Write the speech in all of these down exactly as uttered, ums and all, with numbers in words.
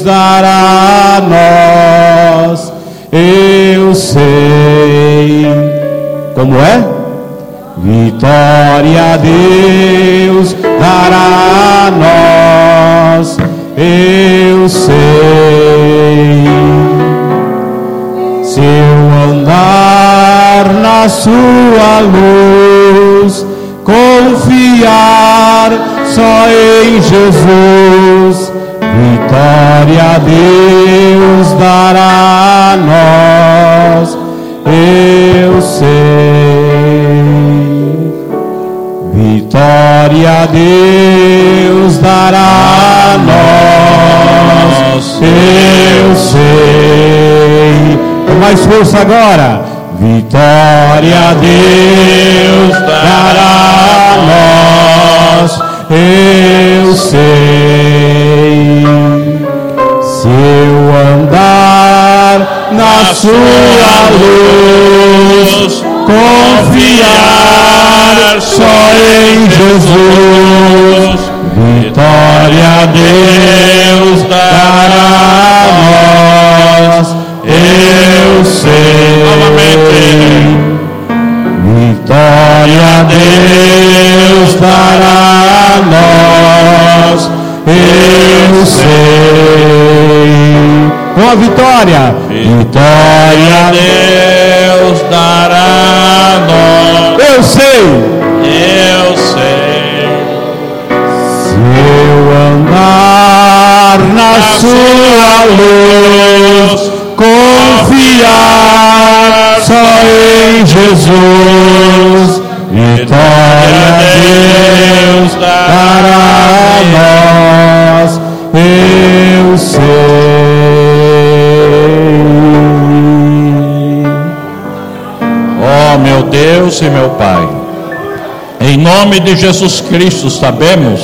Deus dará a nós. Eu sei. Como é? Vitória Deus dará a nós. Eu sei. Se eu andar na sua luz, confiar só em Jesus, vitória Deus dará a nós. Eu sei. Vitória Deus dará a nós. Eu sei. Com mais força agora. Vitória Deus dará a nós. Eu sei. Se eu andar na sua luz, confiar só em Jesus, vitória Deus dará a nós. Eu sei. Novamente. Vitória Deus dará a nós. Eu sei. Com a vitória. Vitória Deus dará a nós. Eu sei. Eu sei. Se eu andar na sua luz, confiar só em Jesus, vitória Deus dará a nós. Eu sei. Oh, meu Deus e meu Pai, em nome de Jesus Cristo, sabemos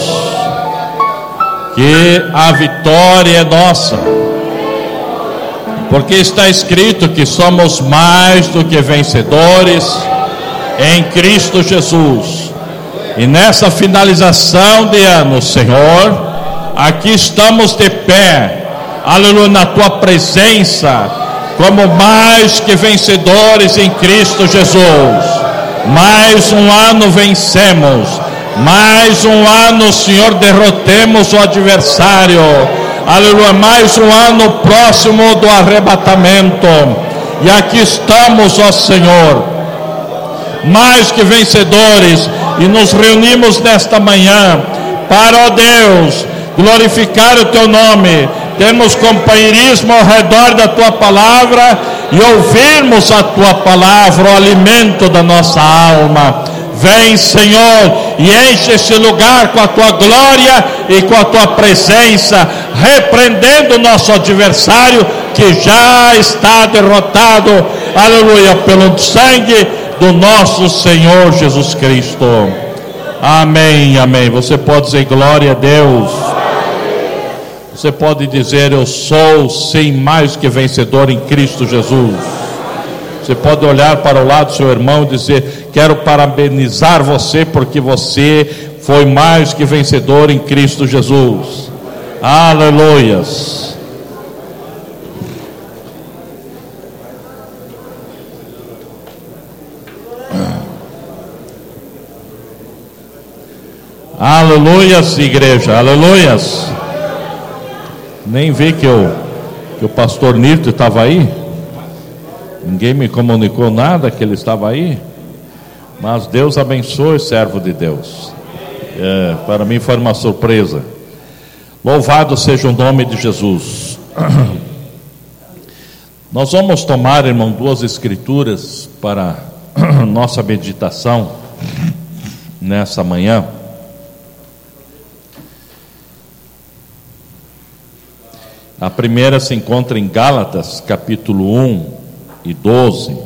que a vitória é nossa, porque está escrito que somos mais do que vencedores em Cristo Jesus. E nessa finalização de ano, Senhor, aqui estamos de pé, aleluia, na tua presença, como mais que vencedores em Cristo Jesus. Mais um ano vencemos, mais um ano, Senhor, derrotemos o adversário. Aleluia, mais um ano próximo do arrebatamento. E aqui estamos, ó Senhor, mais que vencedores, e nos reunimos nesta manhã para, ó Deus, glorificar o teu nome. Temos companheirismo ao redor da tua palavra e ouvirmos a tua palavra, o alimento da nossa alma. Vem, Senhor, e enche esse lugar com a tua glória e com a tua presença, repreendendo o nosso adversário que já está derrotado, aleluia, pelo sangue do nosso Senhor Jesus Cristo. Amém, amém. Você pode dizer glória a Deus. Você pode dizer: eu sou sim mais que vencedor em Cristo Jesus. Você pode olhar para o lado do seu irmão e dizer: quero parabenizar você porque você foi mais que vencedor em Cristo Jesus. Aleluias. Aleluias, igreja, aleluias. Nem vi que, eu, que o pastor Nito estava aí. Ninguém me comunicou nada que ele estava aí. Mas Deus abençoe, servo de Deus. É, para mim foi uma surpresa. Louvado seja o nome de Jesus. Nós vamos tomar, irmão, duas escrituras para nossa meditação nessa manhã. A primeira se encontra em Gálatas, capítulo um e doze.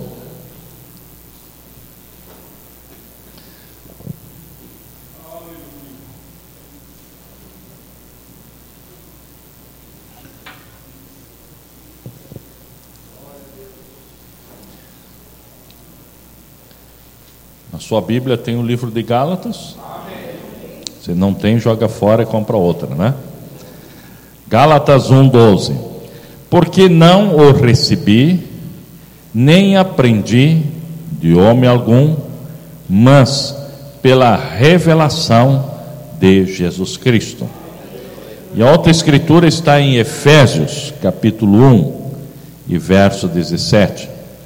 Na sua Bíblia tem o livro de Gálatas? Se não tem, joga fora e compra outra, né? Gálatas um, doze. Porque não o recebi, nem aprendi de homem algum, mas pela revelação de Jesus Cristo. E a outra escritura está em Efésios, capítulo um, e verso dezessete.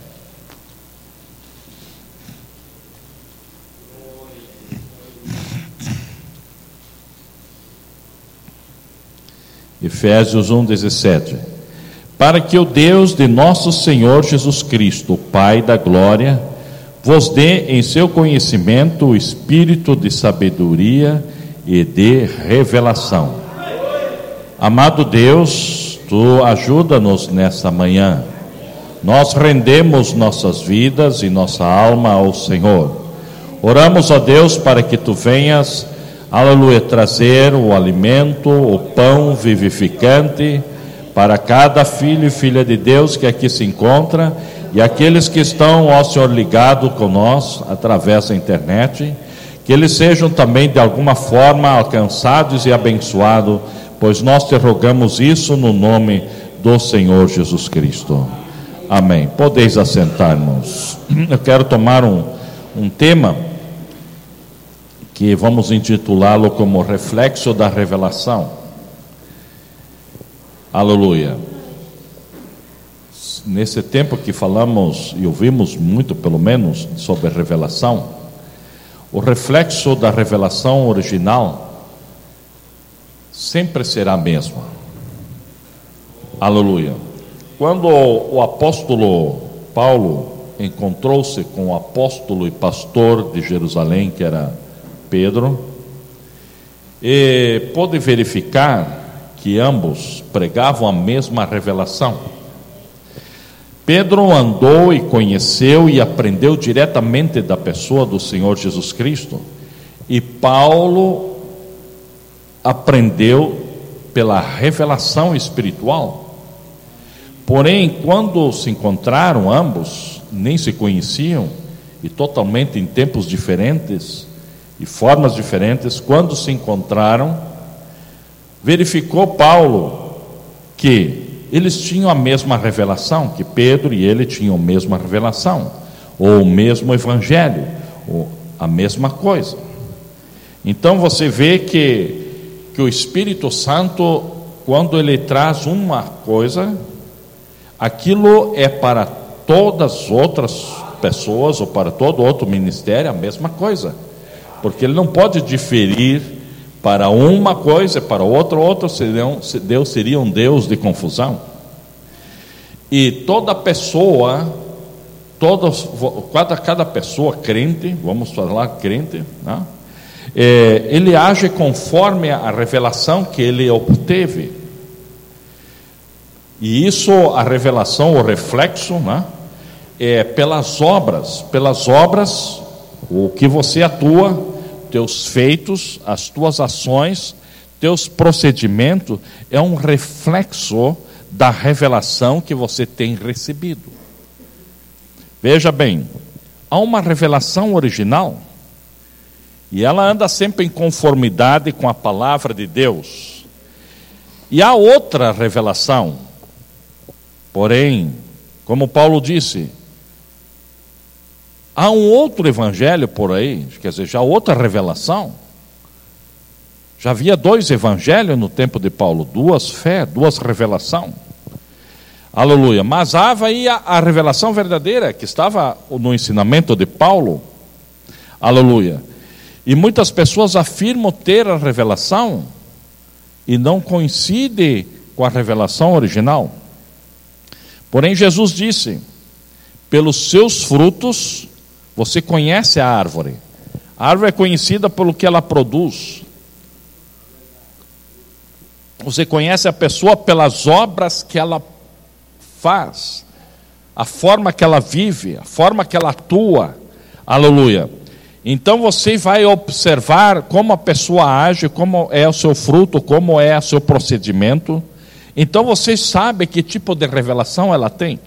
Efésios um, dezessete. Para que o Deus de nosso Senhor Jesus Cristo, o Pai da glória, vos dê em seu conhecimento o espírito de sabedoria e de revelação. Amado Deus, tu ajuda-nos nesta manhã. Nós rendemos nossas vidas e nossa alma ao Senhor. Oramos a Deus para que tu venhas, aleluia, trazer o alimento, o pão vivificante para cada filho e filha de Deus que aqui se encontra, e aqueles que estão, ó Senhor, ligados conosco através da internet, que eles sejam também de alguma forma alcançados e abençoados, pois nós te rogamos isso no nome do Senhor Jesus Cristo. Amém. Podeis assentar-nos. Eu quero tomar um, um tema que vamos intitulá-lo como reflexo da revelação. Aleluia. Nesse tempo que falamos e ouvimos muito, pelo menos, sobre a revelação, o reflexo da revelação original sempre será a mesma. Aleluia. Quando o apóstolo Paulo encontrou-se com o apóstolo e pastor de Jerusalém, que era Pedro, e pôde verificar que ambos pregavam a mesma revelação. Pedro andou e conheceu e aprendeu diretamente da pessoa do Senhor Jesus Cristo, e Paulo aprendeu pela revelação espiritual. Porém, quando se encontraram ambos, nem se conheciam, e totalmente em tempos diferentes e formas diferentes, quando se encontraram, verificou Paulo que eles tinham a mesma revelação, que Pedro e ele tinham a mesma revelação, ou o mesmo evangelho, ou a mesma coisa. Então você vê que, que o Espírito Santo, quando ele traz uma coisa, aquilo é para todas as outras pessoas, ou para todo outro ministério, a mesma coisa, porque ele não pode diferir para uma coisa, para outra, outra seriam, Deus seria um Deus de confusão. E toda pessoa, todos, cada, cada pessoa crente, vamos falar crente, né? é, ele age conforme a revelação que ele obteve. E isso, a revelação, o reflexo, né? é pelas obras, pelas obras, o que você atua, teus feitos, as tuas ações, teus procedimentos, é um reflexo da revelação que você tem recebido. Veja bem, há uma revelação original, e ela anda sempre em conformidade com a palavra de Deus. E há outra revelação, porém, como Paulo disse, há um outro evangelho por aí, quer dizer, já outra revelação. Já havia dois evangelhos no tempo de Paulo, duas fé, duas revelação. Aleluia. Mas havia aí a, a revelação verdadeira, que estava no ensinamento de Paulo. Aleluia. E muitas pessoas afirmam ter a revelação e não coincide com a revelação original. Porém, Jesus disse: pelos seus frutos você conhece a árvore. A árvore é conhecida pelo que ela produz. Você conhece a pessoa pelas obras que ela faz, a forma que ela vive, a forma que ela atua. Aleluia. Então você vai observar como a pessoa age, como é o seu fruto, como é o seu procedimento. Então você sabe que tipo de revelação ela tem.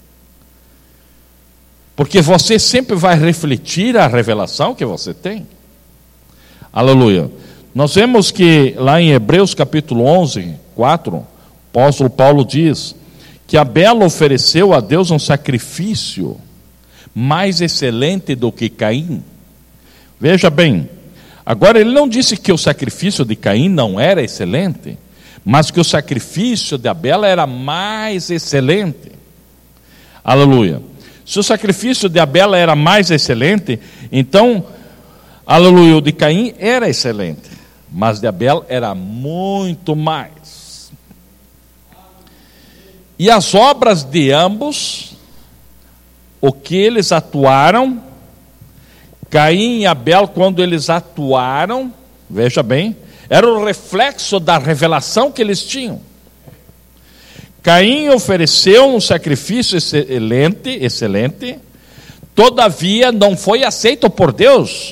Porque você sempre vai refletir a revelação que você tem. Aleluia. Nós vemos que lá em Hebreus capítulo onze, quatro, apóstolo Paulo diz que Abel ofereceu a Deus um sacrifício mais excelente do que Caim. Veja bem, agora ele não disse que o sacrifício de Caim não era excelente, mas que o sacrifício de Abel era mais excelente. Aleluia. Se o sacrifício de Abel era mais excelente, então, aleluia, o de Caim era excelente, mas de Abel era muito mais. E as obras de ambos, o que eles atuaram, Caim e Abel, quando eles atuaram, veja bem, era o reflexo da revelação que eles tinham. Caim ofereceu um sacrifício excelente, excelente, todavia não foi aceito por Deus,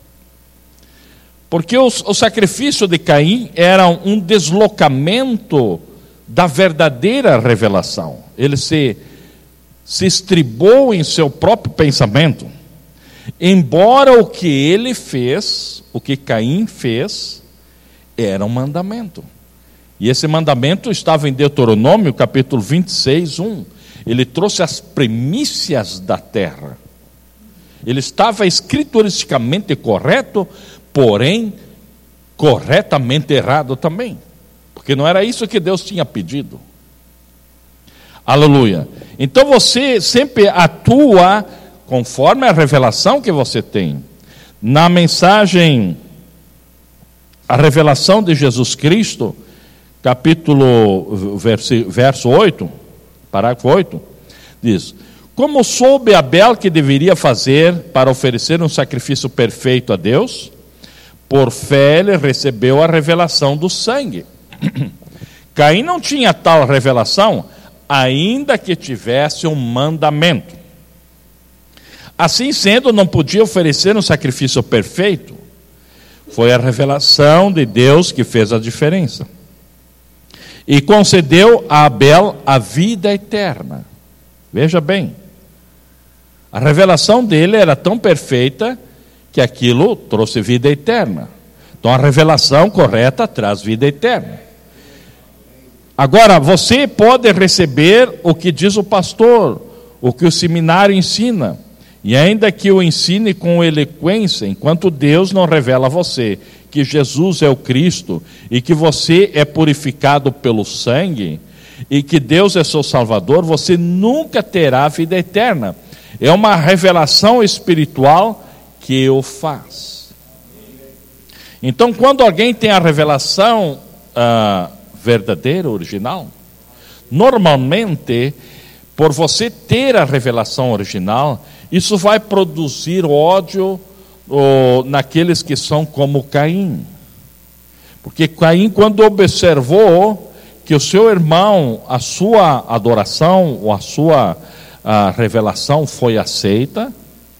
porque o, o sacrifício de Caim era um deslocamento da verdadeira revelação. Ele se, se estribou em seu próprio pensamento, embora o que ele fez, o que Caim fez, era um mandamento. E esse mandamento estava em Deuteronômio, capítulo vinte e seis, um. Ele trouxe as primícias da terra. Ele estava escrituristicamente correto, porém, corretamente errado também. Porque não era isso que Deus tinha pedido. Aleluia. Então você sempre atua conforme a revelação que você tem. Na mensagem, a revelação de Jesus Cristo, capítulo, verso oito, parágrafo oito, diz: como soube Abel que deveria fazer para oferecer um sacrifício perfeito a Deus? Por fé ele recebeu a revelação do sangue. Caim não tinha tal revelação, ainda que tivesse um mandamento. Assim sendo, não podia oferecer um sacrifício perfeito. Foi a revelação de Deus que fez a diferença. E concedeu a Abel a vida eterna. Veja bem, a revelação dele era tão perfeita que aquilo trouxe vida eterna. Então a revelação correta traz vida eterna. Agora, você pode receber o que diz o pastor, o que o seminário ensina, e ainda que o ensine com eloquência, enquanto Deus não revela a você que Jesus é o Cristo, e que você é purificado pelo sangue, e que Deus é seu Salvador, você nunca terá vida eterna. É uma revelação espiritual que o faz. Então, quando alguém tem a revelação ah, verdadeira, original, normalmente, por você ter a revelação original, isso vai produzir ódio oh, naqueles que são como Caim. Porque Caim, quando observou que o seu irmão, a sua adoração, ou a sua a revelação foi aceita,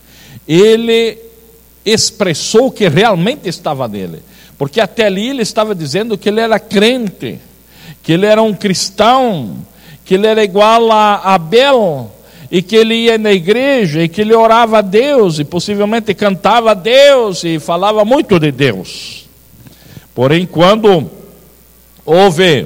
ele expressou o que realmente estava nele. Porque até ali ele estava dizendo que ele era crente, que ele era um cristão, que ele era igual a Abel, e que ele ia na igreja, e que ele orava a Deus, e possivelmente cantava a Deus, e falava muito de Deus. Porém, quando houve,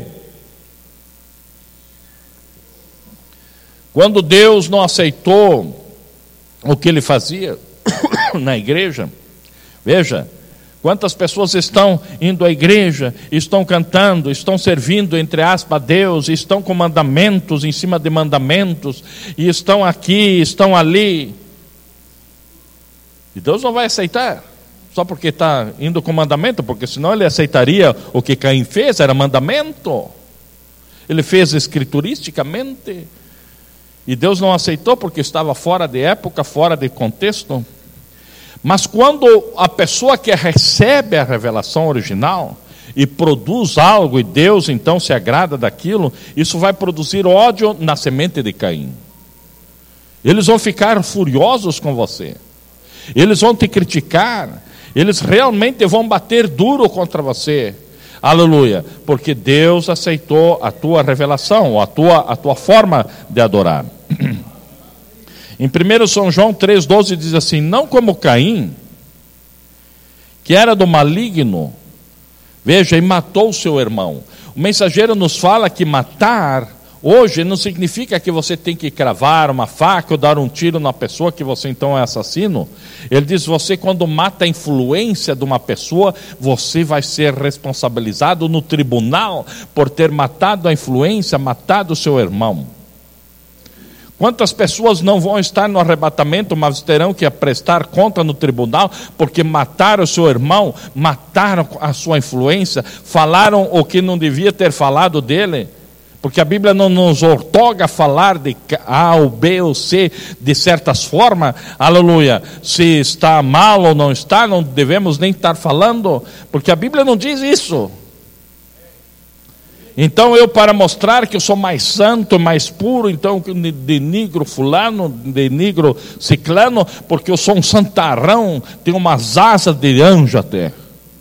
quando Deus não aceitou o que ele fazia na igreja, veja, quantas pessoas estão indo à igreja, estão cantando, estão servindo, entre aspas, a Deus, estão com mandamentos em cima de mandamentos, e estão aqui, estão ali. E Deus não vai aceitar, só porque está indo com mandamento, porque senão ele aceitaria o que Caim fez, era mandamento. Ele fez escrituristicamente, e Deus não aceitou porque estava fora de época, fora de contexto. Mas quando a pessoa que recebe a revelação original e produz algo, e Deus então se agrada daquilo, isso vai produzir ódio na semente de Caim. Eles vão ficar furiosos com você, eles vão te criticar, eles realmente vão bater duro contra você. Aleluia, porque Deus aceitou a tua revelação, a tua, a tua forma de adorar. Em primeiro São João três, doze diz assim: não como Caim, que era do maligno, veja, e matou o seu irmão. O mensageiro nos fala que matar hoje não significa que você tem que cravar uma faca ou dar um tiro na pessoa que você então é assassino. Ele diz, você quando mata a influência de uma pessoa, você vai ser responsabilizado no tribunal por ter matado a influência, matado o seu irmão. Quantas pessoas não vão estar no arrebatamento, mas terão que prestar conta no tribunal, porque mataram o seu irmão, mataram a sua influência, falaram o que não devia ter falado dele, porque a Bíblia não nos outorga falar de A ou B ou C de certas formas, aleluia, se está mal ou não está, não devemos nem estar falando, porque a Bíblia não diz isso. Então eu, para mostrar que eu sou mais santo, mais puro, então denigro fulano, denigro ciclano, porque eu sou um santarrão, tenho umas asas de anjo até.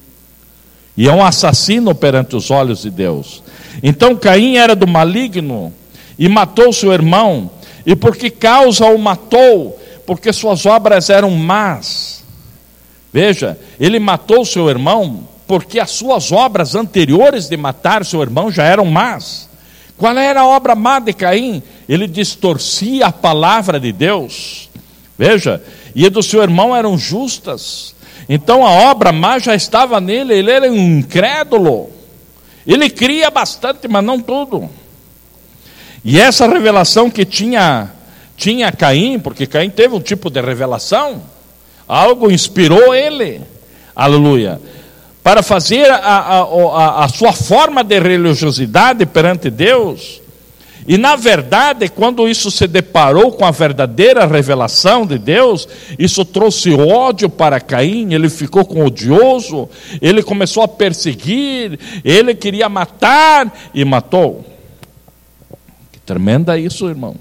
E é um assassino perante os olhos de Deus. Então Caim era do maligno e matou seu irmão. E por que causa o matou? Porque suas obras eram más. Veja, ele matou seu irmão porque as suas obras anteriores de matar seu irmão já eram más. Qual era a obra má de Caim? Ele distorcia a palavra de Deus. Veja, e a do seu irmão eram justas. Então a obra má já estava nele, ele era um incrédulo. Ele cria bastante, mas não tudo. E essa revelação que tinha, tinha Caim, porque Caim teve um tipo de revelação, algo inspirou ele, aleluia, para fazer a, a, a, a sua forma de religiosidade perante Deus. E na verdade, quando isso se deparou com a verdadeira revelação de Deus, isso trouxe ódio para Caim, ele ficou com odioso, ele começou a perseguir, ele queria matar e matou. Que tremenda isso, irmão.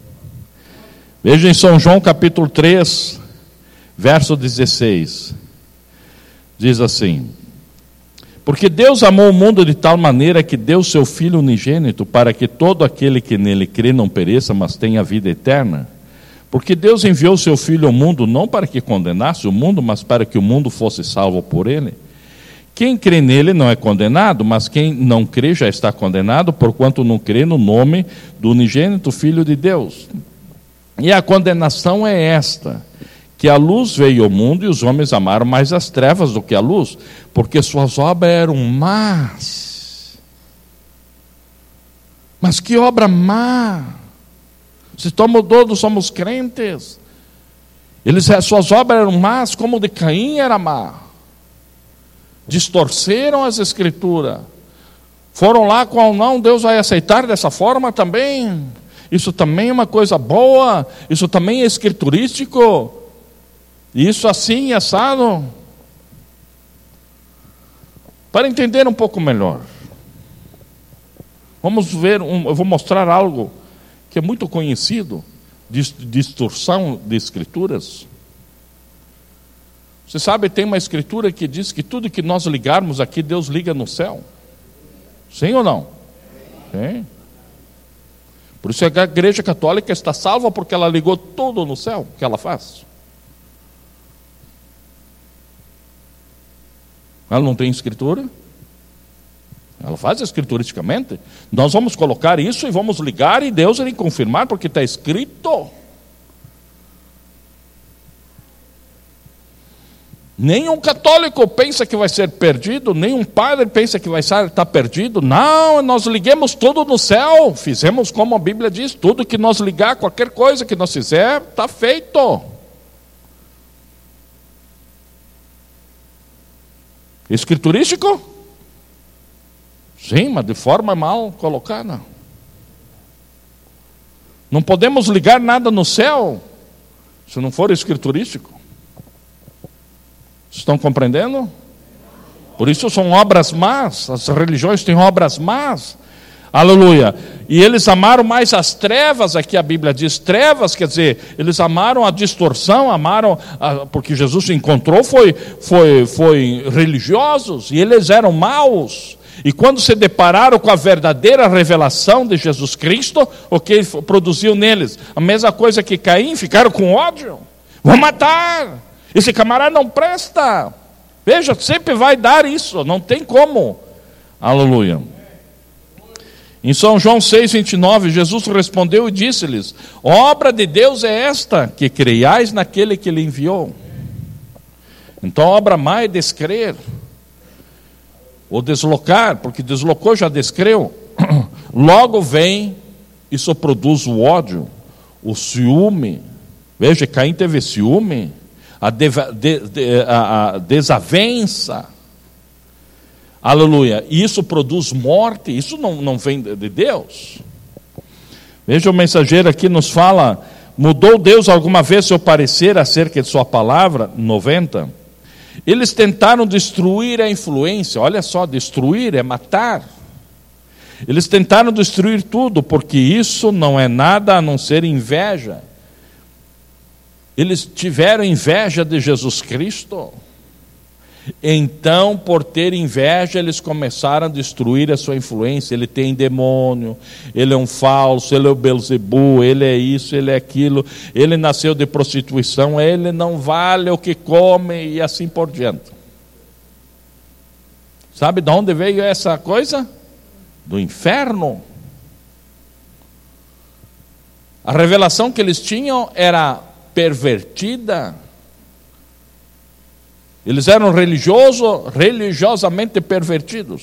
Veja em São João capítulo três, verso dezesseis, diz assim: porque Deus amou o mundo de tal maneira que deu seu Filho unigênito, para que todo aquele que nele crê não pereça, mas tenha vida eterna. Porque Deus enviou seu Filho ao mundo, não para que condenasse o mundo, mas para que o mundo fosse salvo por ele. Quem crê nele não é condenado, mas quem não crê já está condenado, porquanto não crê no nome do unigênito Filho de Deus. E a condenação é esta: que a luz veio ao mundo e os homens amaram mais as trevas do que a luz, porque suas obras eram más. Mas que obra má! Se todos somos crentes. Eles, suas obras eram más, como o de Caim era má. Distorceram as escrituras. Foram lá com, não, Deus vai aceitar dessa forma também. Isso também é uma coisa boa, isso também é escriturístico. Isso assim, assado. Para entender um pouco melhor, vamos ver, um, eu vou mostrar algo que é muito conhecido, de distorção de escrituras. Você sabe, tem uma escritura que diz que tudo que nós ligarmos aqui, Deus liga no céu. Sim ou não? Sim. Por isso a igreja católica está salva, porque ela ligou tudo no céu, que ela faz. Ela não tem escritura? Ela faz escrituristicamente. Nós vamos colocar isso e vamos ligar e Deus irá confirmar, porque está escrito. Nenhum católico pensa que vai ser perdido, nenhum padre pensa que vai estar perdido. Não, nós liguemos tudo no céu. Fizemos como a Bíblia diz, tudo que nós ligar, qualquer coisa que nós fizer, está feito. Escriturístico? Sim, mas de forma mal colocada. Não podemos ligar nada no céu se não for escriturístico. Estão compreendendo? Por isso são obras más. As religiões têm obras más. Aleluia. E eles amaram mais as trevas, aqui a Bíblia diz trevas, quer dizer, eles amaram a distorção, amaram, a, porque Jesus se encontrou, foi, foi, foi religiosos, e eles eram maus. E quando se depararam com a verdadeira revelação de Jesus Cristo, o que produziu neles? A mesma coisa que Caim, ficaram com ódio. Vão matar. Esse camarada não presta. Veja, sempre vai dar isso, não tem como. Aleluia. Em São João seis, vinte e nove, Jesus respondeu e disse-lhes: obra de Deus é esta, que creiais naquele que Ele enviou. Então a obra má é descrer, ou deslocar, porque deslocou já descreu. Logo vem, isso produz o ódio, o ciúme. Veja, Caim teve ciúme, a, deva, de, de, a, a desavença. Aleluia. E isso produz morte, isso não, não vem de Deus. Veja, o mensageiro aqui nos fala: mudou Deus alguma vez seu parecer acerca de sua palavra? noventa. Eles tentaram destruir a influência. Olha só, destruir é matar. Eles tentaram destruir tudo, porque isso não é nada a não ser inveja. Eles tiveram inveja de Jesus Cristo. Então, por ter inveja, eles começaram a destruir a sua influência. Ele tem demônio, ele é um falso, ele é o Belzebu, ele é isso, ele é aquilo, ele nasceu de prostituição, ele não vale o que come, e assim por diante. Sabe de onde veio essa coisa? Do inferno. A revelação que eles tinham era pervertida. Eles eram religioso, religiosamente pervertidos.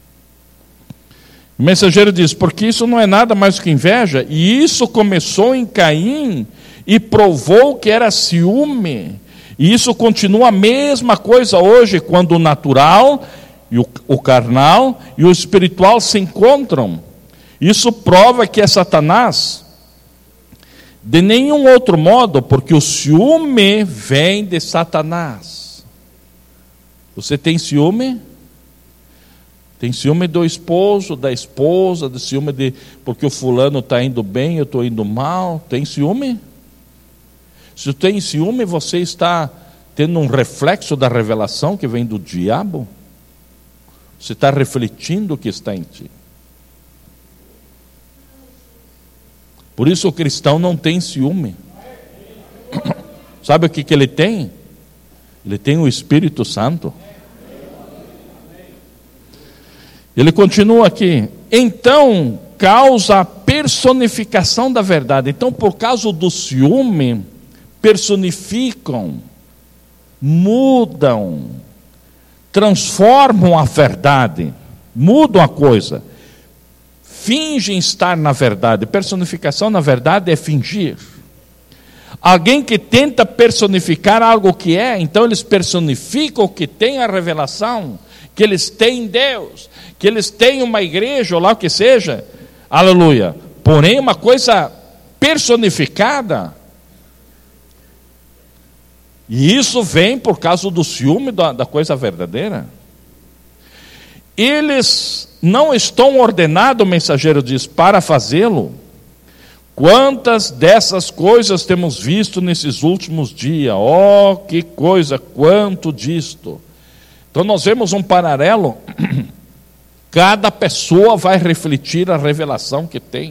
O mensageiro diz: porque isso não é nada mais que inveja, e isso começou em Caim, e provou que era ciúme, e isso continua a mesma coisa hoje, quando o natural, e o, o carnal, e o espiritual se encontram. Isso prova que é Satanás. De nenhum outro modo, porque o ciúme vem de Satanás. Você tem ciúme? Tem ciúme do esposo, da esposa, de ciúme de porque o fulano está indo bem, eu estou indo mal. Tem ciúme? Se tem ciúme, você está tendo um reflexo da revelação que vem do diabo. Você está refletindo o que está em ti. Por isso o cristão não tem ciúme. Sabe o que, que ele tem? Ele tem o Espírito Santo. Ele continua aqui: então causa a personificação da verdade. Então, por causa do ciúme, personificam, mudam, transformam a verdade, mudam a coisa, fingem estar na verdade. Personificação, na verdade, é fingir. Alguém que tenta personificar algo que é, então eles personificam o que tem a revelação, que eles têm Deus, que eles têm uma igreja, ou lá o que seja, aleluia, porém uma coisa personificada. E isso vem por causa do ciúme da, da coisa verdadeira. Eles não estão ordenados, o mensageiro diz, para fazê-lo. Quantas dessas coisas temos visto nesses últimos dias? Oh, que coisa, quanto disto. Então nós vemos um paralelo. Cada pessoa vai refletir a revelação que tem.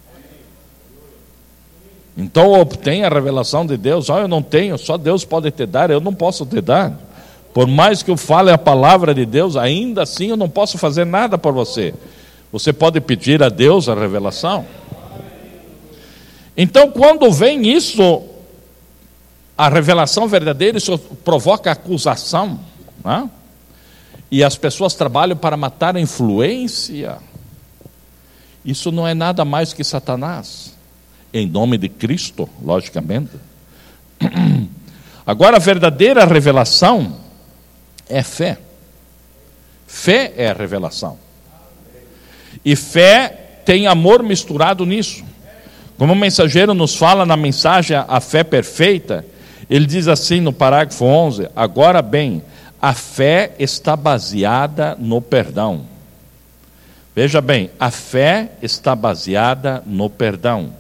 Então obtém a revelação de Deus. Oh, eu não tenho, só Deus pode te dar, eu não posso te dar. Por mais que eu fale a palavra de Deus, ainda assim eu não posso fazer nada por você. Você pode pedir a Deus a revelação. Então, quando vem isso, a revelação verdadeira, isso provoca acusação, né? E as pessoas trabalham para matar a influência. Isso não é nada mais que Satanás, em nome de Cristo, logicamente. Agora, a verdadeira revelação é fé. Fé é a revelação. E fé tem amor misturado nisso. Como o mensageiro nos fala na mensagem A Fé Perfeita, ele diz assim no parágrafo onze: agora bem, a fé está baseada no perdão. Veja bem, a fé está baseada no perdão.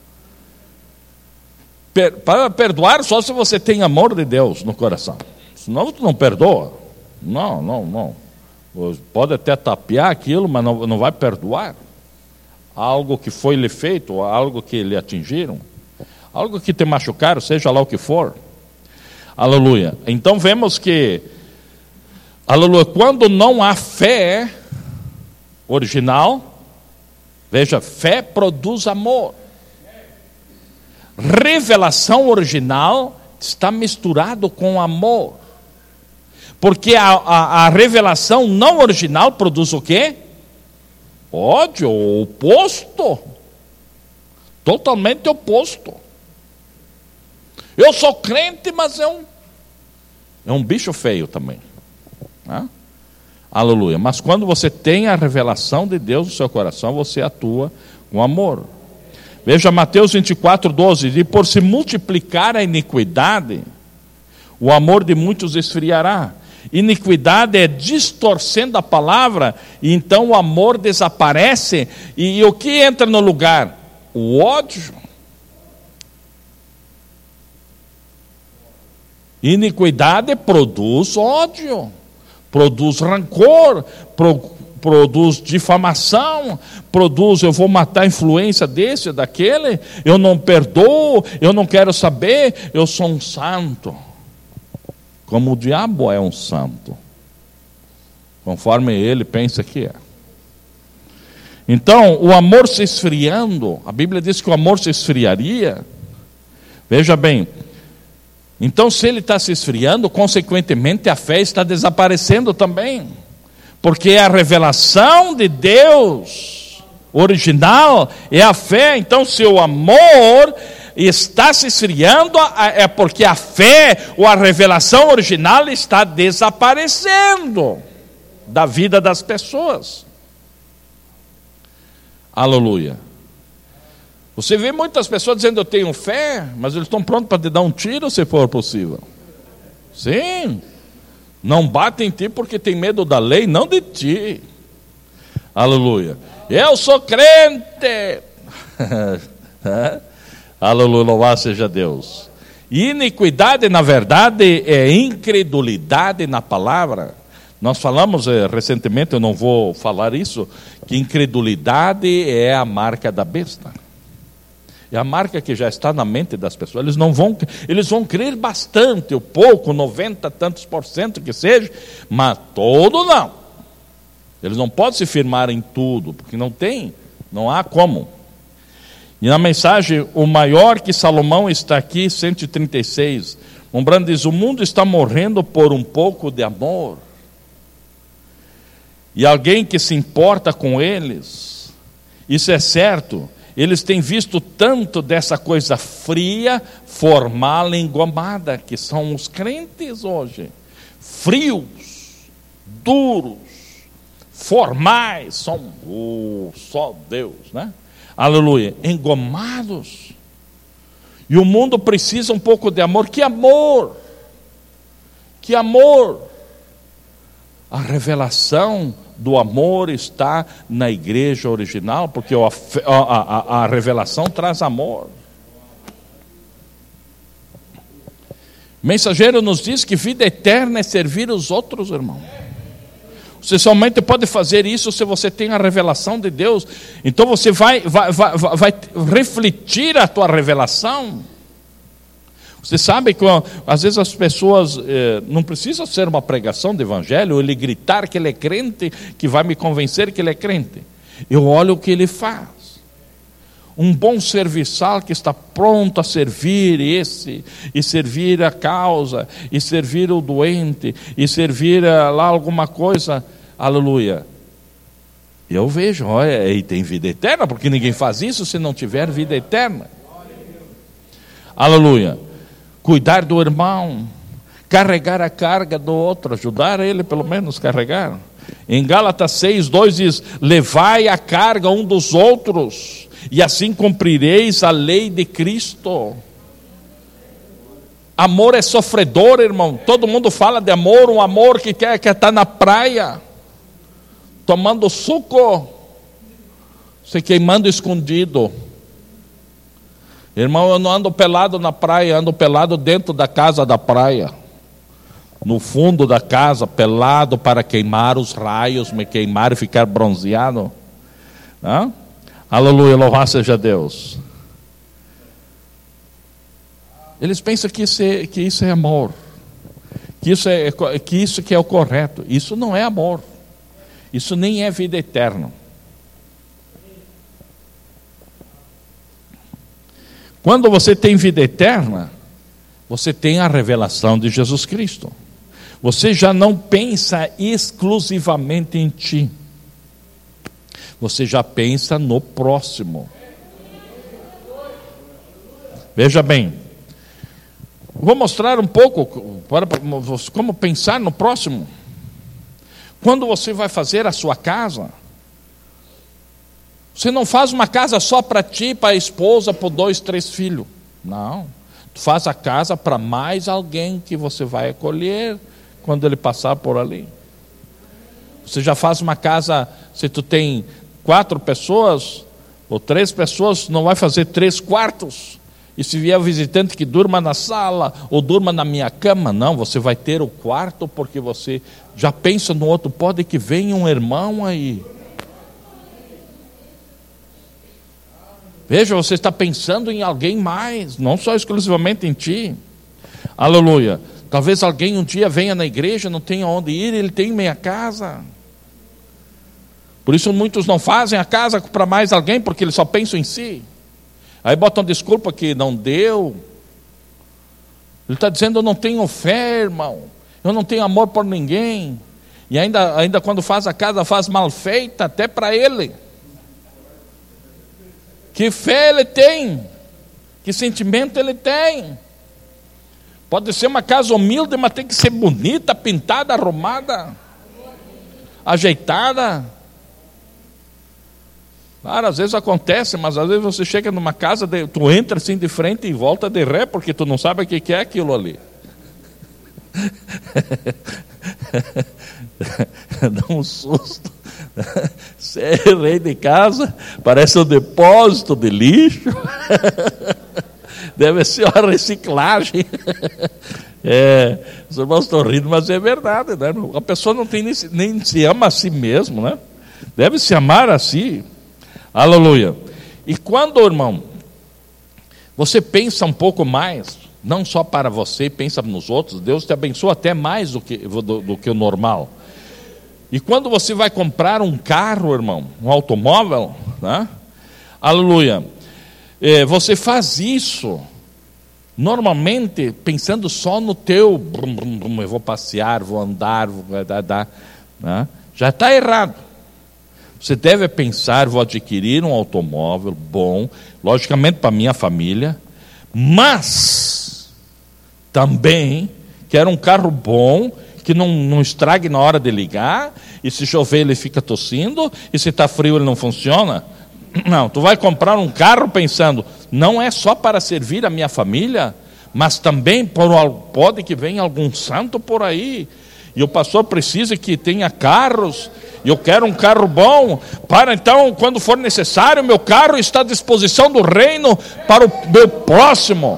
Per, para perdoar só se você tem amor de Deus no coração. Senão tu não perdoa. Não, não, não. Pode até tapear aquilo, mas não, não vai perdoar. Algo que foi lhe feito, algo que lhe atingiram, algo que te machucaram, seja lá o que for. Aleluia. Então vemos que, aleluia, quando não há fé original, Veja, fé produz amor. Revelação original está misturado com amor. Porque a, a, a revelação não original produz o quê? Ódio, o oposto. Totalmente oposto. Eu sou crente, mas é um, é um bicho feio também. Né? Aleluia. Mas quando você tem a revelação de Deus no seu coração, você atua com amor. Veja Mateus vinte e quatro, doze. E por se multiplicar a iniquidade, o amor de muitos esfriará. Iniquidade é distorcendo a palavra, e então o amor desaparece. E, e o que entra no lugar? O ódio. Iniquidade produz ódio, produz rancor, pro, produz difamação, produz, eu vou matar a influência desse, daquele, eu não perdoo, eu não quero saber, eu sou um santo. Como o diabo é um santo, conforme ele pensa que é. Então, o amor se esfriando, a Bíblia diz que o amor se esfriaria. Veja bem, então se ele está se esfriando, consequentemente a fé está desaparecendo também. Porque a revelação de Deus original é a fé. Então se o amor está se esfriando, é porque a fé ou a revelação original está desaparecendo da vida das pessoas. Aleluia. Você vê muitas pessoas dizendo eu tenho fé, mas eles estão prontos para te dar um tiro se for possível. Sim. Não batem em ti porque tem medo da lei, não de ti. Aleluia. Eu sou crente. Aleluia, louvado seja Deus. Iniquidade, na verdade, é incredulidade na palavra. Nós falamos eh, recentemente, eu não vou falar isso, que incredulidade é a marca da besta. É a marca que já está na mente das pessoas. Eles não vão, eles vão crer bastante, o pouco, noventa tantos por cento que seja, mas todo não. Eles não podem se firmar em tudo, porque não tem, não há como. E na mensagem, o maior que Salomão está aqui, cento e trinta e seis, Umbrando diz, o mundo está morrendo por um pouco de amor. E alguém que se importa com eles, isso é certo, eles têm visto tanto dessa coisa fria, formal, engomada, que são os crentes hoje, frios, duros, formais, são oh, só Deus, né? Aleluia, engomados. E o mundo precisa um pouco de amor. Que amor! Que amor! A revelação do amor está na igreja original, porque a, a, a, a revelação traz amor. O mensageiro nos diz que vida eterna é servir os outros, irmão. Você somente pode fazer isso se você tem a revelação de Deus. Então você vai, vai, vai, vai refletir a tua revelação. Você sabe que às vezes as pessoas, eh, não precisa ser uma pregação de evangelho, ele gritar que ele é crente, que vai me convencer que ele é crente. Eu olho o que ele faz. Um bom serviçal que está pronto a servir esse, e servir a causa, e servir o doente, e servir lá alguma coisa, aleluia. Eu vejo, olha, e tem vida eterna, porque ninguém faz isso se não tiver vida eterna. Aleluia. Cuidar do irmão, carregar a carga do outro, ajudar ele pelo menos carregar. Em Gálatas seis, dois diz, levai a carga um dos outros, e assim cumprireis a lei de Cristo. Amor é sofredor, irmão. Todo mundo fala de amor, um amor que quer, quer estar na praia, tomando suco, se queimando escondido. Irmão, eu não ando pelado na praia, ando pelado dentro da casa da praia. No fundo da casa, pelado para queimar os raios, me queimar e ficar bronzeado. Não? Aleluia, louvado seja Deus. Eles pensam que isso é, que isso é amor, que isso, é, que isso que é o correto. Isso não é amor, isso nem é vida eterna. Quando você tem vida eterna, você tem a revelação de Jesus Cristo. Você já não pensa exclusivamente em ti. Você já pensa no próximo. Veja bem, vou mostrar um pouco para como pensar no próximo. Quando você vai fazer a sua casa, você não faz uma casa só para ti, para a esposa, para dois, três filhos. Não. Tu faz a casa para mais alguém que você vai acolher quando ele passar por ali. Você já faz uma casa, se tu tem quatro pessoas ou três pessoas, não vai fazer três quartos. E se vier o visitante que durma na sala ou durma na minha cama, não, você vai ter o quarto porque você já pensa no outro. Pode que venha um irmão aí. Veja, você está pensando em alguém mais, não só exclusivamente em ti. Aleluia. Talvez alguém um dia venha na igreja, não tenha onde ir, ele tem meia casa. Por isso muitos não fazem a casa para mais alguém, porque eles só pensam em si. Aí botam desculpa que não deu. Ele está dizendo, eu não tenho fé, irmão. Eu não tenho amor por ninguém. E ainda, ainda quando faz a casa, faz mal feita, até para ele. Que fé ele tem? Que sentimento ele tem? Pode ser uma casa humilde, mas tem que ser bonita, pintada, arrumada, ajeitada. Claro, às vezes acontece, mas às vezes você chega numa casa, de, tu entra assim de frente e volta de ré, porque tu não sabe o que, que é aquilo ali. Dá um susto. Ser rei de casa parece um depósito de lixo. Deve ser uma reciclagem. É, os irmãos estão rindo, mas é verdade, né? A pessoa não tem nem, nem se ama a si mesmo, né? Deve se amar a si. Aleluia. E quando, irmão, você pensa um pouco mais, não só para você, pensa nos outros, Deus te abençoa até mais do que, do, do que o normal. E quando você vai comprar um carro, irmão, um automóvel, né? Aleluia, é, você faz isso normalmente pensando só no teu, brum, brum, brum, eu vou passear, vou andar, vou dar, dar, né? Já está errado. Você deve pensar, vou adquirir um automóvel bom, logicamente para minha família, mas também quero um carro bom, que não, não estrague na hora de ligar, e se chover ele fica tossindo, e se está frio ele não funciona. Não, tu vai comprar um carro pensando, não é só para servir a minha família, mas também por, pode que venha algum santo por aí, e o pastor precisa que tenha carros, e eu quero um carro bom, para então, quando for necessário, meu carro está à disposição do reino para o meu próximo.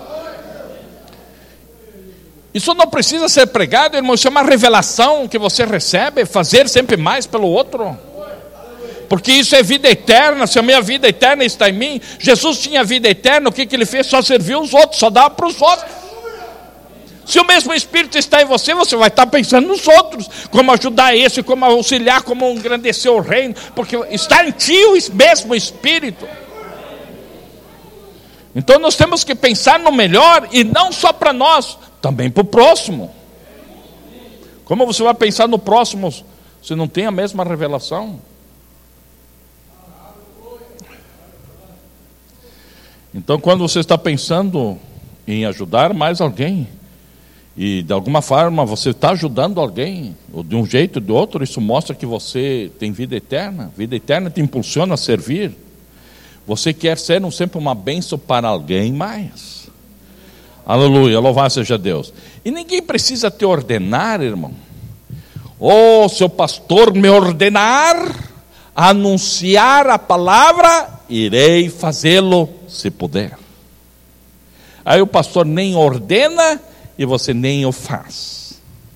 Isso não precisa ser pregado, irmão, isso é uma revelação que você recebe, fazer sempre mais pelo outro. Porque isso é vida eterna, se a minha vida eterna está em mim. Jesus tinha vida eterna, o que, que ele fez? Só serviu os outros, só dava para os outros. Se o mesmo Espírito está em você, você vai estar pensando nos outros, como ajudar esse, como auxiliar, como engrandecer o reino, porque está em ti o mesmo Espírito. Então nós temos que pensar no melhor, e não só para nós, também para o próximo. Como você vai pensar no próximo se não tem a mesma revelação? Então, quando você está pensando em ajudar mais alguém, e de alguma forma você está ajudando alguém, ou de um jeito ou de outro, isso mostra que você tem vida eterna. Vida eterna te impulsiona a servir. Você quer ser um, sempre uma bênção para alguém mais. Aleluia, louvado seja Deus. E ninguém precisa te ordenar, irmão. Oh, se o pastor me ordenar a anunciar a palavra, irei fazê-lo se puder. Aí o pastor nem ordena e você nem o faz.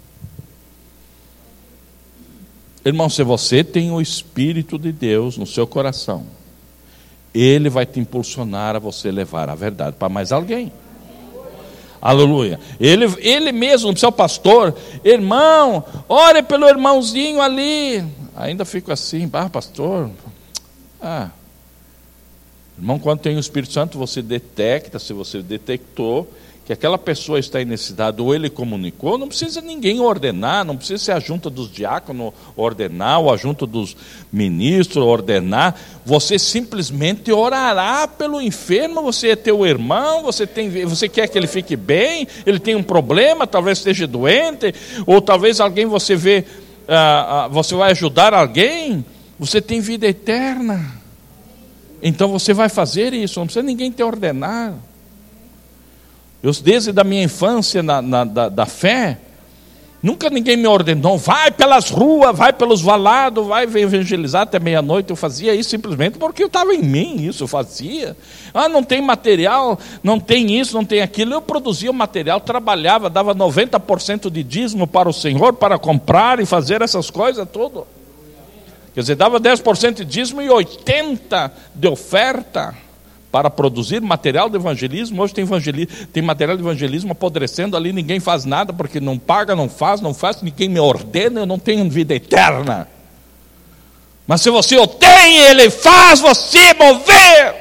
Irmão, se você tem o Espírito de Deus no seu coração, Ele vai te impulsionar a você levar a verdade para mais alguém. Aleluia. Ele, ele mesmo, seu pastor, irmão, ore pelo irmãozinho ali. Ainda fico assim, ah, pastor, ah, Irmão, quando tem o Espírito Santo, você detecta, se você detectou que aquela pessoa está em necessidade, ou ele comunicou, não precisa ninguém ordenar, não precisa ser a junta dos diáconos ordenar, ou a junta dos ministros ordenar, você simplesmente orará pelo enfermo. Você é teu irmão, você, tem, você quer que ele fique bem, ele tem um problema, talvez esteja doente, ou talvez alguém você vê, ah, ah, você vai ajudar alguém, você tem vida eterna, então você vai fazer isso, não precisa ninguém te ordenar. Eu, desde a minha infância na, na, da, da fé, nunca ninguém me ordenou, vai pelas ruas, vai pelos valados, vai evangelizar até meia-noite. Eu fazia isso simplesmente porque eu estava em mim, isso eu fazia. Ah, não tem material, não tem isso, não tem aquilo. Eu produzia o material, trabalhava, dava noventa por cento de dízimo para o Senhor, para comprar e fazer essas coisas tudo. Quer dizer, dava dez por cento de dízimo e oitenta por cento de oferta para produzir material de evangelismo. Hoje tem, evangelismo, tem material de evangelismo apodrecendo ali, ninguém faz nada, porque não paga, não faz, não faz, ninguém me ordena, eu não tenho vida eterna. Mas se você o tem, ele faz você mover.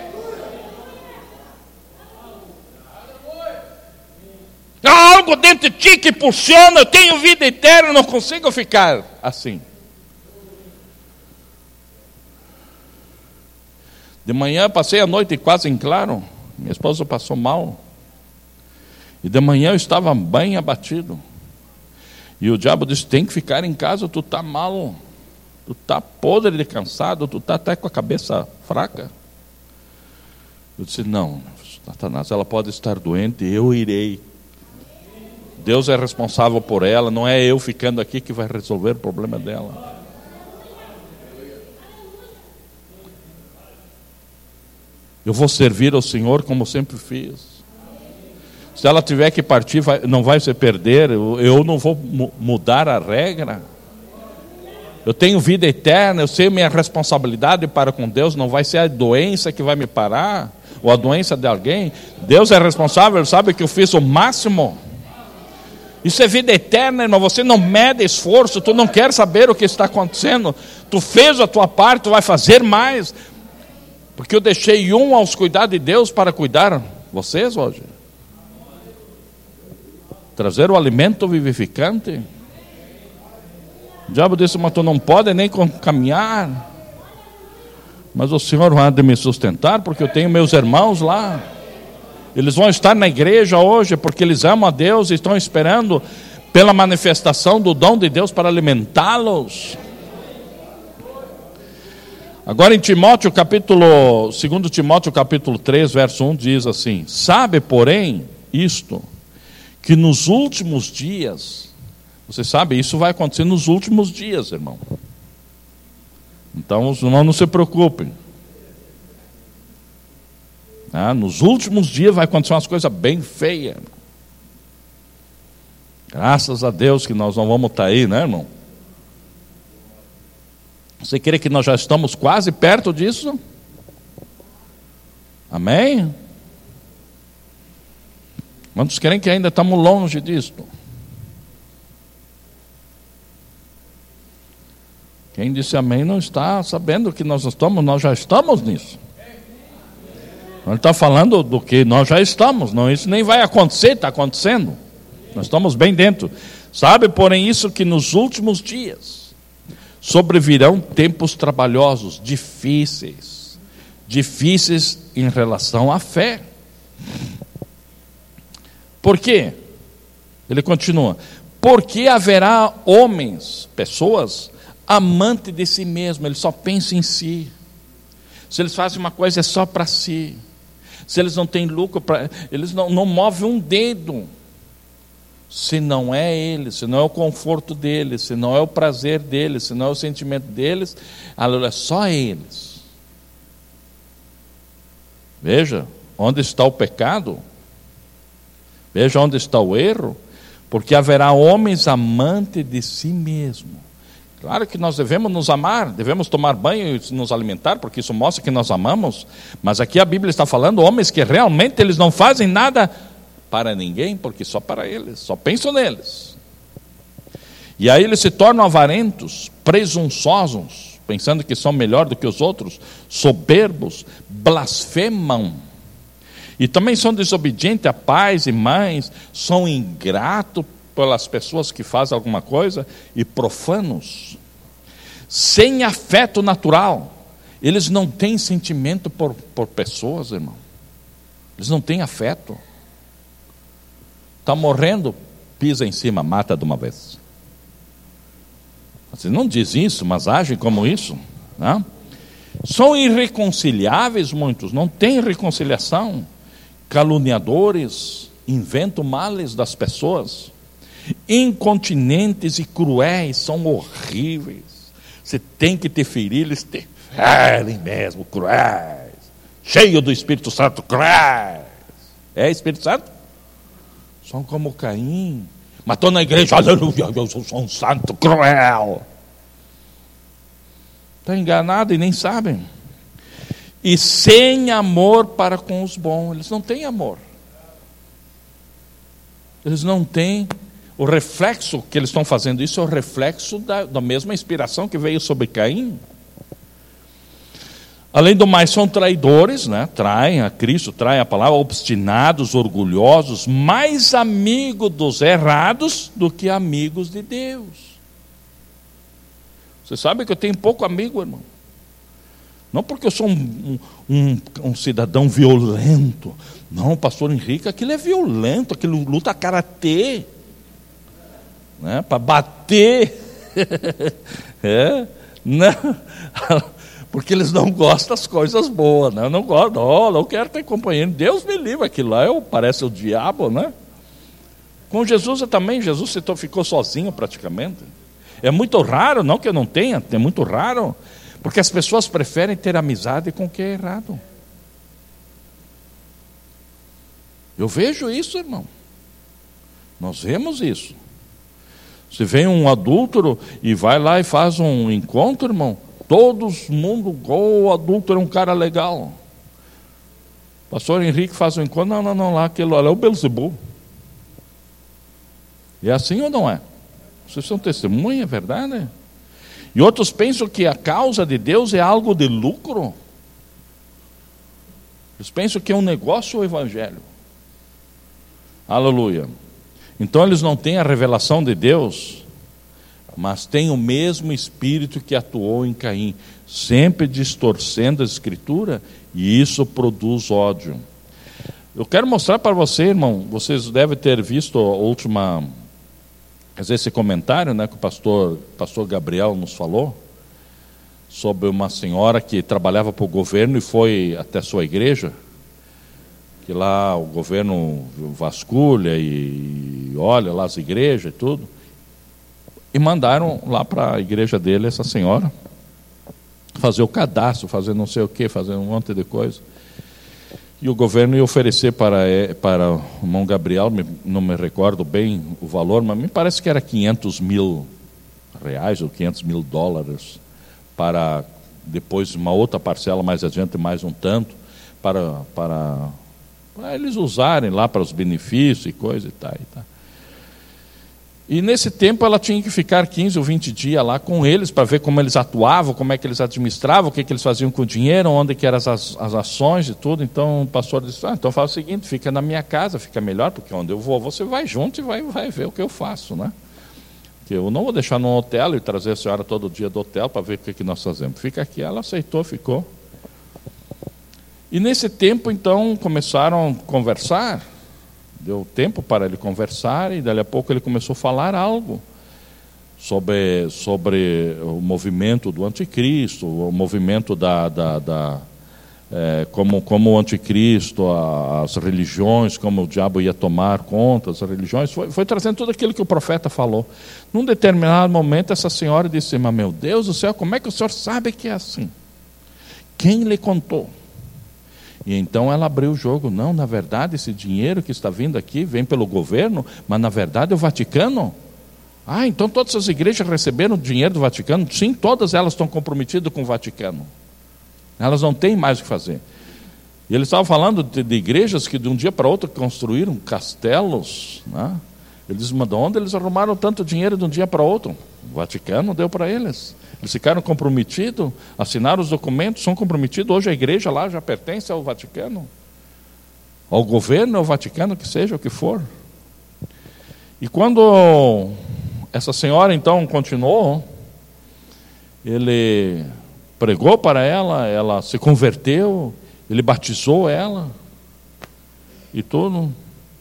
Há algo dentro de ti que impulsiona, eu tenho vida eterna, eu não consigo ficar assim. De manhã passei a noite quase em claro, minha esposa passou mal, e de manhã eu estava bem abatido, e o diabo disse, tem que ficar em casa, tu está mal, tu está podre de cansado, tu está até com a cabeça fraca. Eu disse, não, Satanás, ela pode estar doente, eu irei, Deus é responsável por ela, não é eu ficando aqui que vai resolver o problema dela. Eu vou servir ao Senhor como sempre fiz. Se ela tiver que partir, vai, não vai se perder. Eu, eu não vou mu- mudar a regra. Eu tenho vida eterna, eu sei minha responsabilidade para com Deus. Não vai ser a doença que vai me parar, ou a doença de alguém. Deus é responsável, sabe que eu fiz o máximo. Isso é vida eterna, irmão. Você não mede esforço, tu não quer saber o que está acontecendo. Tu fez a tua parte, tu vai fazer mais. Porque eu deixei um aos cuidados de Deus para cuidar vocês hoje. Trazer o alimento vivificante. O diabo disse, mas tu não pode nem caminhar. Mas o Senhor vai de me sustentar, porque eu tenho meus irmãos lá. Eles vão estar na igreja hoje, porque eles amam a Deus e estão esperando pela manifestação do dom de Deus para alimentá-los. Agora em Timóteo, capítulo, segundo Timóteo, capítulo três, verso um, diz assim, sabe, porém, isto, que nos últimos dias, você sabe, isso vai acontecer nos últimos dias, irmão. Então, os irmãos não se preocupem. Ah, nos últimos dias vai acontecer umas coisas bem feias. Graças a Deus que nós não vamos estar aí, né, irmão? Você crê que nós já estamos quase perto disso? Amém? Quantos creem que ainda estamos longe disso? Quem disse amém não está sabendo que nós estamos, nós já estamos nisso. Ele está falando do que nós já estamos, não, isso nem vai acontecer, está acontecendo. Nós estamos bem dentro. Sabe, porém, isso que nos últimos dias sobrevirão tempos trabalhosos, difíceis, difíceis em relação à fé. Por quê? Ele continua, porque haverá homens, pessoas, amantes de si mesmo, eles só pensam em si. Se eles fazem uma coisa é só para si. Se eles não têm lucro, pra, eles não, não movem um dedo. Se não é eles, se não é o conforto deles, se não é o prazer deles, se não é o sentimento deles, é só eles. Veja onde está o pecado, veja onde está o erro, porque haverá homens amantes de si mesmo. Claro que nós devemos nos amar, devemos tomar banho e nos alimentar, porque isso mostra que nós amamos, mas aqui a Bíblia está falando homens que realmente eles não fazem nada para ninguém, porque só para eles, só pensam neles. E aí eles se tornam avarentos, presunçosos, pensando que são melhor do que os outros, soberbos, blasfemam. E também são desobedientes a pais e mães, são ingratos pelas pessoas que fazem alguma coisa e profanos. Sem afeto natural. Eles não têm sentimento por, por pessoas, irmão. Eles não têm afeto. Está morrendo, pisa em cima, mata de uma vez. Você não diz isso, mas agem como isso, né? São irreconciliáveis muitos, não tem reconciliação. Caluniadores, inventam males das pessoas. Incontinentes e cruéis, são horríveis. Você tem que te ferir, eles te ferem mesmo, cruéis. Cheio do Espírito Santo, cruéis. É Espírito Santo? São como Caim. Matou na igreja, aleluia, eu sou um santo cruel. Está enganado e nem sabem. E sem amor para com os bons. Eles não têm amor. Eles não têm. O reflexo que eles estão fazendo isso é o reflexo da, da mesma inspiração que veio sobre Caim. Além do mais, são traidores, né? Traem a Cristo, traem a palavra, obstinados, orgulhosos, mais amigos dos errados do que amigos de Deus. Você sabe que eu tenho pouco amigo, irmão. Não porque eu sou um, um, um cidadão violento. Não, pastor Henrique, aquilo é violento, aquilo luta karatê, né? Para bater. É, não, porque eles não gostam das coisas boas, né? Não gostam, não, não quero ter companheiro. Deus me livre, aquilo lá eu, parece o diabo, né? Com Jesus eu também, Jesus ficou sozinho praticamente. É muito raro, não que eu não tenha, é muito raro. Porque as pessoas preferem ter amizade com o que é errado. Eu vejo isso, irmão. Nós vemos isso. Se vem um adúltero e vai lá e faz um encontro, irmão, todo mundo, oh, o adúltero é um cara legal. O pastor Henrique faz um encontro, não, não, não, lá, aquele lá é o Belzebu. É assim ou não é? Vocês são testemunha, é verdade? E outros pensam que a causa de Deus é algo de lucro. Eles pensam que é um negócio o evangelho. Aleluia. Então eles não têm a revelação de Deus, mas têm o mesmo espírito que atuou em Caim, sempre distorcendo a escritura, e isso produz ódio. Eu quero mostrar para você, irmão, vocês devem ter visto a última... esse comentário, né, que o pastor, pastor Gabriel nos falou, sobre uma senhora que trabalhava para o governo e foi até a sua igreja, que lá o governo vasculha e olha lá as igrejas e tudo, e mandaram lá para a igreja dele essa senhora fazer o cadastro, fazer não sei o que, fazer um monte de coisa. E o governo ia oferecer para, para o irmão Gabriel, não me recordo bem o valor, mas me parece que era quinhentos mil reais ou quinhentos mil dólares, para depois uma outra parcela mais adiante, mais um tanto, para, para, para eles usarem lá para os benefícios e coisa e tal. E, tal. E nesse tempo ela tinha que ficar quinze ou vinte dias lá com eles, para ver como eles atuavam, como é que eles administravam, o que, que eles faziam com o dinheiro, onde que eram as, as ações e tudo. Então o pastor disse, ah, então faz o seguinte, fica na minha casa, fica melhor, porque onde eu vou, você vai junto e vai, vai ver o que eu faço, né? Que eu não vou deixar num hotel e trazer a senhora todo dia do hotel para ver o que, que nós fazemos. Fica aqui. Ela aceitou, ficou. E nesse tempo, então, começaram a conversar. Deu tempo para ele conversar e dali a pouco ele começou a falar algo sobre, sobre o movimento do anticristo, o movimento da, da, da é, como, como o anticristo, as religiões, como o diabo ia tomar conta das religiões, foi, foi trazendo tudo aquilo que o profeta falou. Num determinado momento essa senhora disse, mas meu Deus do céu, como é que o senhor sabe que é assim? Quem lhe contou? E então ela abriu o jogo. Não, na verdade esse dinheiro que está vindo aqui vem pelo governo, mas na verdade é o Vaticano. Ah, então todas as igrejas receberam dinheiro do Vaticano? Sim, todas elas estão comprometidas com o Vaticano. Elas não têm mais o que fazer. E eles estavam falando de, de igrejas que de um dia para outro construíram castelos, né? Eles, de onde eles arrumaram tanto dinheiro de um dia para outro? O Vaticano deu para eles. Eles ficaram comprometidos, assinaram os documentos, são comprometidos. Hoje a igreja lá já pertence ao Vaticano, ao governo, ao Vaticano, que seja o que for. E quando essa senhora então continuou, ele pregou para ela, ela se converteu, ele batizou ela e tudo.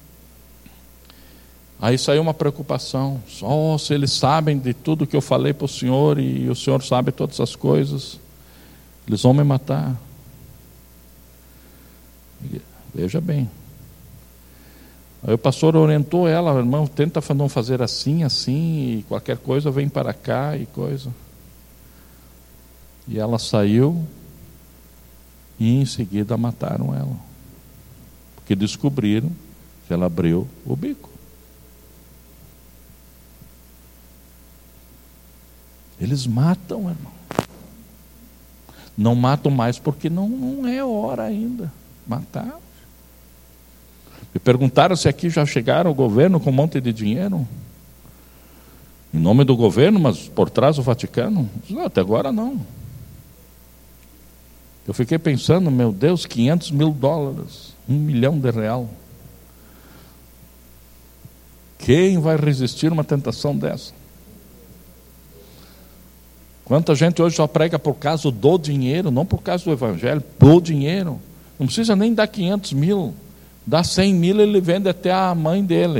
Aí saiu uma preocupação: só se eles sabem de tudo que eu falei para o senhor e o senhor sabe todas as coisas, eles vão me matar. Veja bem. Aí o pastor orientou ela: irmão, tenta não fazer assim, assim, e qualquer coisa vem para cá e coisa. E ela saiu e em seguida mataram ela, porque descobriram que ela abriu o bico. Eles matam, irmão. Não matam mais porque não, não é hora ainda. Matar. Me perguntaram se aqui já chegaram o governo com um monte de dinheiro. Em nome do governo, mas por trás do Vaticano? Não, até agora não. Eu fiquei pensando, meu Deus, quinhentos mil dólares, um milhão de real. Quem vai resistir a uma tentação dessa? Quanta gente hoje só prega por causa do dinheiro, não por causa do evangelho, do dinheiro. Não precisa nem dar quinhentos mil, dá cem mil, ele vende até a mãe dele.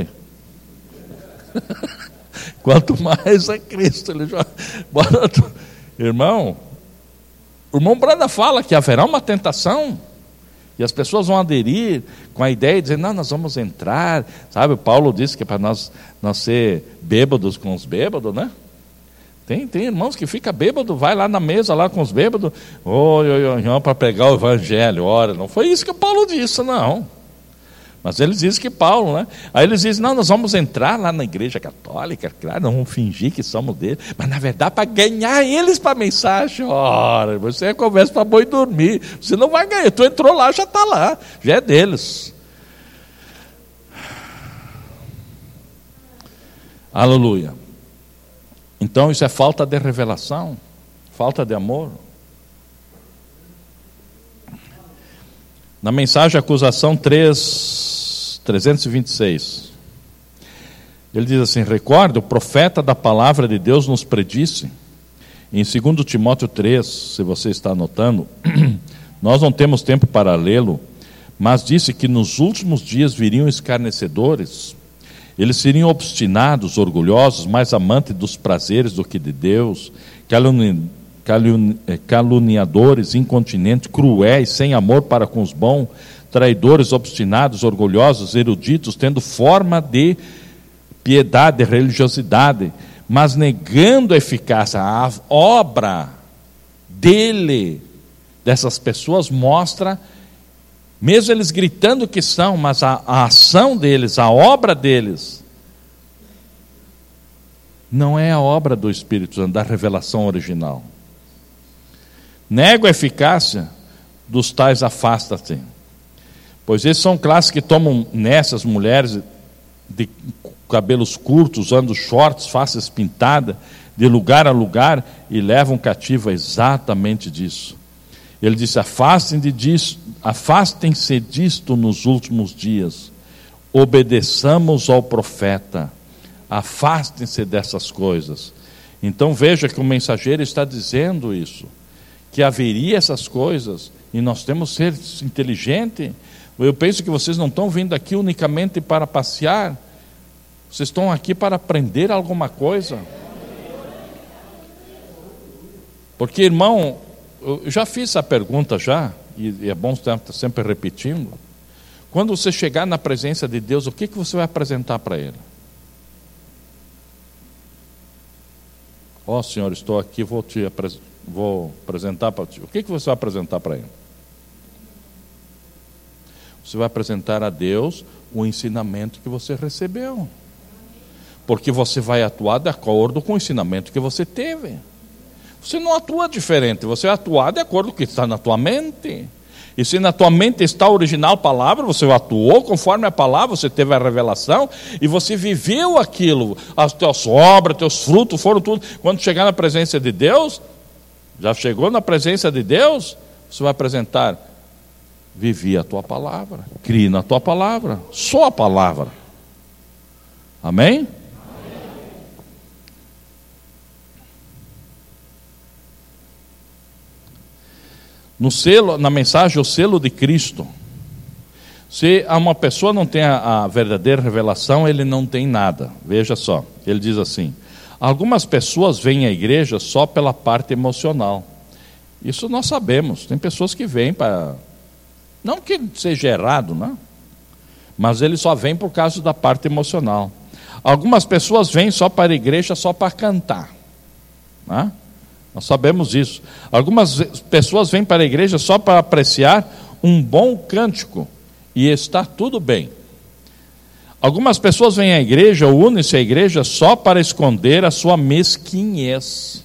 Quanto mais é Cristo, ele já... Irmão, o irmão Brada fala que haverá uma tentação, e as pessoas vão aderir com a ideia de dizer: não, nós vamos entrar, sabe, o Paulo disse que é para nós, nós ser bêbados com os bêbados, né? Tem, tem irmãos que fica bêbado, vai lá na mesa lá com os bêbados, oi, oi, oi, para pregar o evangelho. Ora, não foi isso que Paulo disse, não. Mas eles dizem que Paulo, né? Aí eles dizem: não, nós vamos entrar lá na igreja católica, claro, não vamos fingir que somos deles, mas na verdade para ganhar eles para a mensagem. Ora, você é conversa para boi dormir, você não vai ganhar, tu entrou lá, já está lá, já é deles. Aleluia. Então isso é falta de revelação, falta de amor. Na mensagem acusação três, trezentos e vinte e seis, ele diz assim: recorde, o profeta da palavra de Deus nos predisse, em dois Timóteo três, se você está anotando, nós não temos tempo para lê-lo, mas disse que nos últimos dias viriam escarnecedores. Eles seriam obstinados, orgulhosos, mais amantes dos prazeres do que de Deus, caluni, caluni, caluniadores, incontinentes, cruéis, sem amor para com os bons, traidores, obstinados, orgulhosos, eruditos, tendo forma de piedade, de religiosidade, mas negando a eficácia. A obra dele, dessas pessoas, mostra, mesmo eles gritando que são, mas a, a ação deles, a obra deles, não é a obra do Espírito Santo, da revelação original. Nego a eficácia dos tais, afasta-te. Pois esses são classes que tomam nessas mulheres de cabelos curtos, usando shorts, faces pintadas, de lugar a lugar, e levam cativo exatamente disso. Ele disse: afastem-se disso, afastem-se disto nos últimos dias, obedeçamos ao profeta, afastem-se dessas coisas. Então veja que o mensageiro está dizendo isso, que haveria essas coisas, e nós temos que ser inteligentes. Eu penso que vocês não estão vindo aqui unicamente para passear, vocês estão aqui para aprender alguma coisa. Porque, irmão, eu já fiz essa pergunta já, e é bom estar sempre repetindo. Quando você chegar na presença de Deus, o que, que você vai apresentar para Ele? Ó, oh, Senhor, estou aqui, vou te apres... vou apresentar para ti. O que, que você vai apresentar para Ele? Você vai apresentar a Deus o ensinamento que você recebeu, porque você vai atuar de acordo com o ensinamento que você teve. Você não atua diferente, você vai atuar de acordo com o que está na tua mente. E se na tua mente está a original palavra, você atuou conforme a palavra, você teve a revelação e você viveu aquilo. As tuas obras, teus frutos foram tudo. Quando chegar na presença de Deus, já chegou na presença de Deus, você vai apresentar: vivi a tua palavra, criei na tua palavra, só a palavra. Amém? No selo, na mensagem, o selo de Cristo. Se uma pessoa não tem a, a verdadeira revelação, ele não tem nada. Veja só, ele diz assim: algumas pessoas vêm à igreja só pela parte emocional. Isso nós sabemos. Tem pessoas que vêm para... Não que seja errado, não. Mas ele só vem por causa da parte emocional. Algumas pessoas vêm só para a igreja só para cantar, não? Nós sabemos isso. Algumas pessoas vêm para a igreja só para apreciar um bom cântico, e está tudo bem. Algumas pessoas vêm à igreja, ou unem-se à igreja só para esconder a sua mesquinhez.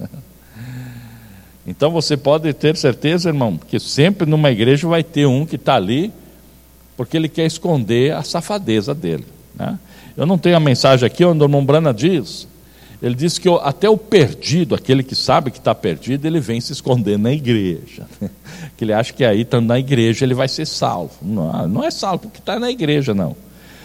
Então você pode ter certeza, irmão, que sempre numa igreja vai ter um que está ali porque ele quer esconder a safadeza dele, né? Eu não tenho a mensagem aqui onde o irmão Brana diz. Ele diz que até o perdido, aquele que sabe que está perdido, ele vem se esconder na igreja. Que ele acha que aí, estando na igreja, ele vai ser salvo. Não, não é salvo porque está na igreja, não.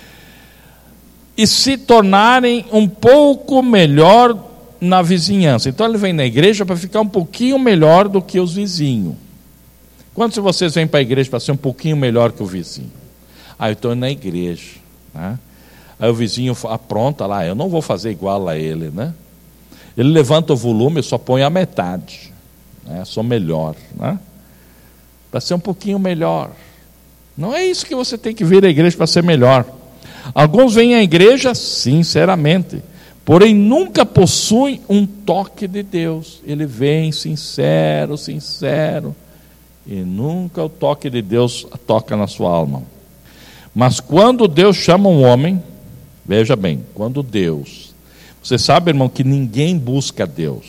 E se tornarem um pouco melhor na vizinhança. Então ele vem na igreja para ficar um pouquinho melhor do que os vizinhos. Quantos de vocês vêm para a igreja para ser um pouquinho melhor que o vizinho? Ah, eu estou na igreja, né? Aí o vizinho apronta lá: eu não vou fazer igual a ele, né? Ele levanta o volume, eu só ponho a metade, né? Sou melhor, né? Para ser um pouquinho melhor. Não é isso que você tem que vir à igreja para ser melhor. Alguns vêm à igreja sinceramente, porém nunca possuem um toque de Deus. Ele vem sincero, sincero, e nunca o toque de Deus toca na sua alma. Mas quando Deus chama um homem, veja bem, quando Deus... Você sabe, irmão, que ninguém busca Deus.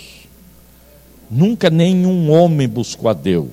Nunca nenhum homem buscou a Deus.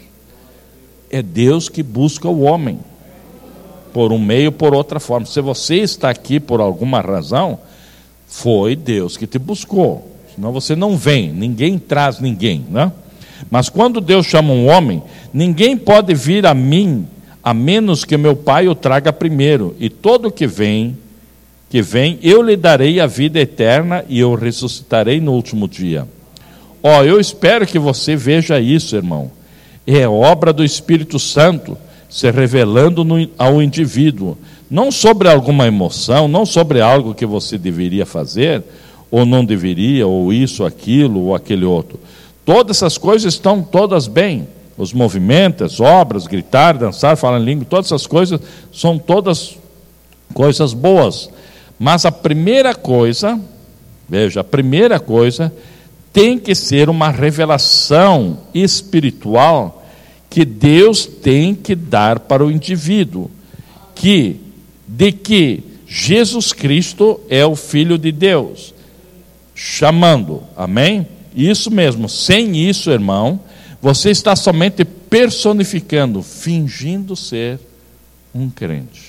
É Deus que busca o homem, por um meio ou por outra forma. Se você está aqui por alguma razão, foi Deus que te buscou. Senão você não vem, ninguém traz ninguém, né? Mas quando Deus chama um homem, ninguém pode vir a mim, a menos que meu Pai o traga primeiro. E todo que vem... que vem, eu lhe darei a vida eterna e eu ressuscitarei no último dia. Ó, oh, eu espero que você veja isso, irmão. É obra do Espírito Santo se revelando no, ao indivíduo, não sobre alguma emoção, não sobre algo que você deveria fazer, ou não deveria, ou isso, aquilo, ou aquele outro. Todas essas coisas estão todas bem. Os movimentos, as obras, gritar, dançar, falar em língua, todas essas coisas são todas coisas boas. Mas a primeira coisa, veja, a primeira coisa tem que ser uma revelação espiritual que Deus tem que dar para o indivíduo, que, de que Jesus Cristo é o Filho de Deus, chamando, amém? Isso mesmo, sem isso, irmão, você está somente personificando, fingindo ser um crente.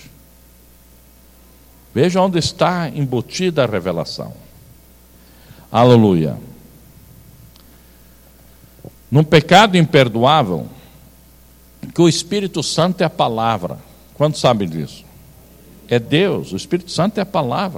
Veja onde está embutida a revelação. Aleluia. Num pecado imperdoável, que o Espírito Santo é a palavra. Quantos sabem disso? É Deus, o Espírito Santo é a palavra.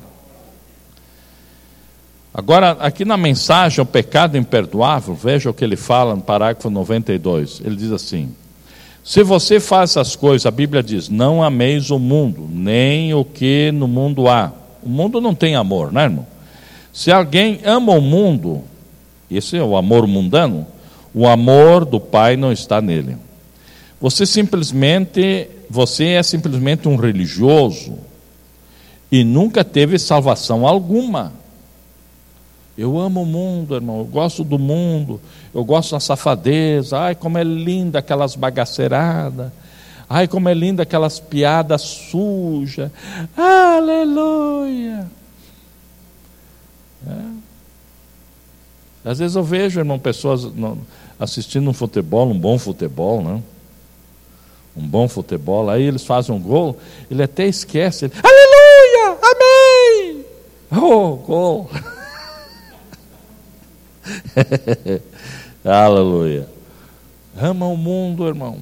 Agora, aqui na mensagem, o pecado imperdoável, veja o que ele fala no parágrafo noventa e dois. Ele diz assim: se você faz essas coisas, a Bíblia diz, não ameis o mundo, nem o que no mundo há. O mundo não tem amor, né, irmão? Se alguém ama o mundo, esse é o amor mundano, o amor do Pai não está nele. Você simplesmente, você é simplesmente um religioso e nunca teve salvação alguma. Eu amo o mundo, irmão, eu gosto do mundo, eu gosto da safadeza, ai como é linda aquelas bagaceiradas, ai como é linda aquelas piadas sujas, aleluia. É. Às vezes eu vejo, irmão, pessoas assistindo um futebol, um bom futebol, né? um bom futebol, aí eles fazem um gol, ele até esquece, ele, aleluia, amém, oh, gol. Aleluia. Ama o mundo, irmão.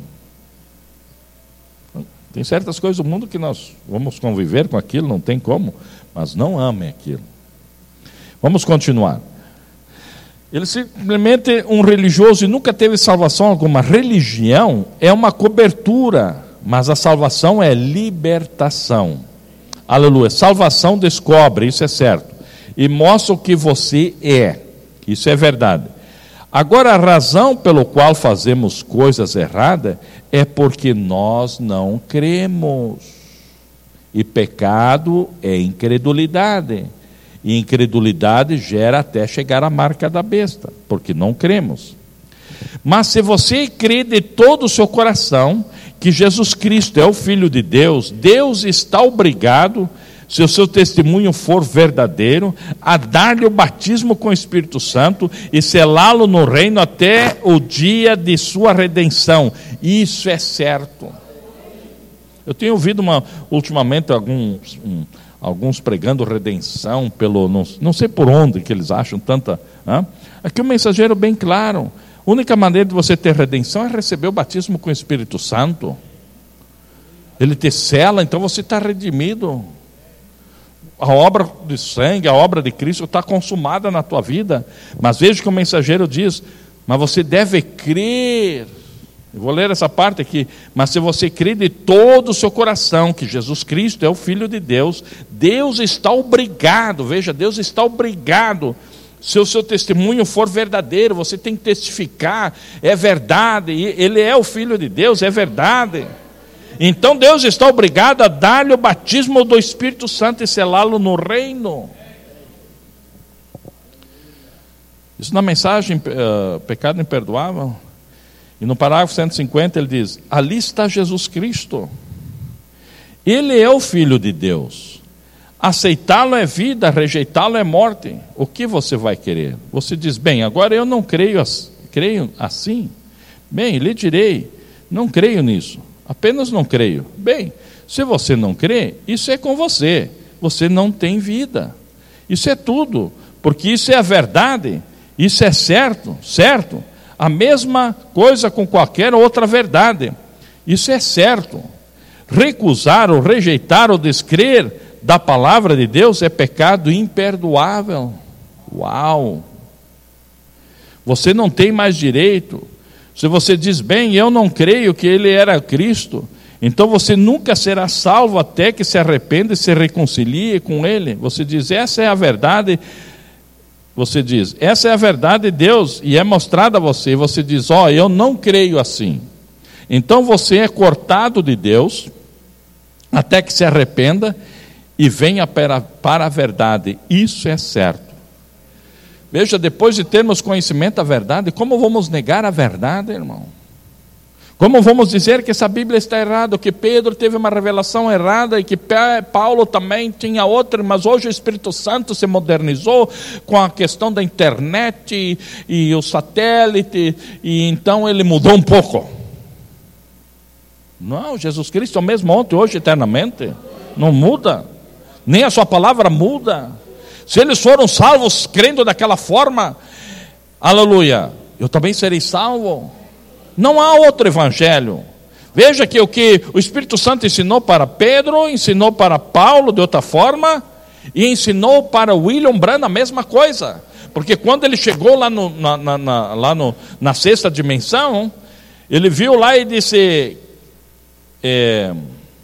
Tem certas coisas do mundo que nós vamos conviver com aquilo, não tem como, mas não amem aquilo. Vamos continuar. Ele simplesmente um religioso e nunca teve salvação alguma. Religião é uma cobertura, mas a salvação é libertação. Aleluia. Salvação descobre, isso é certo, e mostra o que você é. Isso é verdade. Agora, a razão pelo qual fazemos coisas erradas é porque nós não cremos. E pecado é incredulidade. E incredulidade gera até chegar à marca da besta, porque não cremos. Mas se você crê de todo o seu coração que Jesus Cristo é o Filho de Deus, Deus está obrigado, se o seu testemunho for verdadeiro, a dar-lhe o batismo com o Espírito Santo e selá-lo no reino até o dia de sua redenção. Isso é certo. Eu tenho ouvido uma, ultimamente alguns... Um, Alguns pregando redenção pelo, não, não sei por onde que eles acham tanta... Hein? Aqui o mensageiro bem claro. A única maneira de você ter redenção é receber o batismo com o Espírito Santo. Ele te sela, então você está redimido. A obra de sangue, a obra de Cristo está consumada na tua vida. Mas veja que o mensageiro diz, mas você deve crer... Eu vou ler essa parte aqui. Mas se você crê de todo o seu coração que Jesus Cristo é o Filho de Deus, Deus está obrigado, veja, Deus está obrigado, se o seu testemunho for verdadeiro, você tem que testificar, é verdade, Ele é o Filho de Deus, é verdade. Então Deus está obrigado a dar-lhe o batismo do Espírito Santo e selá-lo no reino. Isso na mensagem, uh, pecado imperdoável. E no parágrafo cento e cinquenta ele diz, ali está Jesus Cristo. Ele é o Filho de Deus. Aceitá-lo é vida, rejeitá-lo é morte. O que você vai querer? Você diz, bem, agora eu não creio, creio assim. Bem, lhe direi, não creio nisso. Apenas não creio. Bem, se você não crê, isso é com você. Você não tem vida. Isso é tudo. Porque isso é a verdade. Isso é certo, certo. A mesma coisa com qualquer outra verdade. Isso é certo. Recusar ou rejeitar ou descrer da palavra de Deus é pecado imperdoável. Uau! Você não tem mais direito. Se você diz, bem, eu não creio que Ele era Cristo, então você nunca será salvo até que se arrependa e se reconcilie com Ele. Você diz, essa é a verdade. Você diz, essa é a verdade de Deus e é mostrada a você. E você diz, ó, oh, eu não creio assim. Então você é cortado de Deus até que se arrependa e venha para, para a verdade. Isso é certo. Veja, depois de termos conhecimento da verdade, como vamos negar a verdade, irmão? Como vamos dizer que essa Bíblia está errada, que Pedro teve uma revelação errada e que Paulo também tinha outra, mas hoje o Espírito Santo se modernizou com a questão da internet e, e o satélite, e então ele mudou um pouco. Não, Jesus Cristo é o mesmo ontem, hoje, eternamente. Não muda. Nem a sua palavra muda. Se eles foram salvos crendo daquela forma, aleluia, eu também serei salvo. Não há outro evangelho. Veja que o que o Espírito Santo ensinou para Pedro, ensinou para Paulo de outra forma, e ensinou para William Branham a mesma coisa. Porque quando ele chegou lá, no, na, na, na, lá no, na sexta dimensão, ele viu lá e disse, é,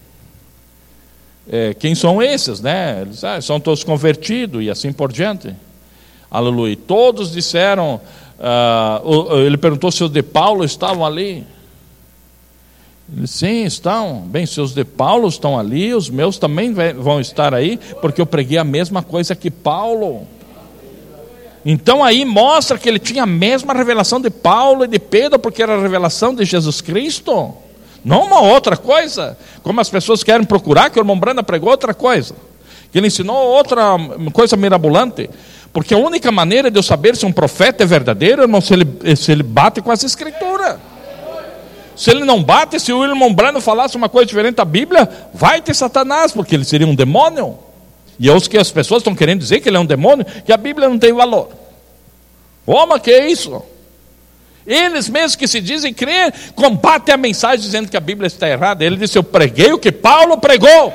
é, quem são esses? Né? Eles ah, são todos convertidos e assim por diante. Aleluia. Todos disseram... Uh, ele perguntou se os de Paulo estavam ali. Ele disse, sim, estão. Bem, se os de Paulo estão ali, os meus também vão estar aí, porque eu preguei a mesma coisa que Paulo. Então aí mostra que ele tinha a mesma revelação de Paulo e de Pedro, porque era a revelação de Jesus Cristo, não uma outra coisa, como as pessoas querem procurar, que o irmão Branham pregou outra coisa, que ele ensinou outra coisa mirabolante. Porque a única maneira de eu saber se um profeta é verdadeiro, irmão, se ele, se ele bate com as escrituras. Se ele não bate, se o William Branham falasse uma coisa diferente da Bíblia, vai ter Satanás, porque ele seria um demônio. E é os que as pessoas estão querendo dizer que ele é um demônio, que a Bíblia não tem valor. Como que é isso? Eles mesmos que se dizem crer, combatem a mensagem dizendo que a Bíblia está errada. Ele disse, eu preguei o que Paulo pregou.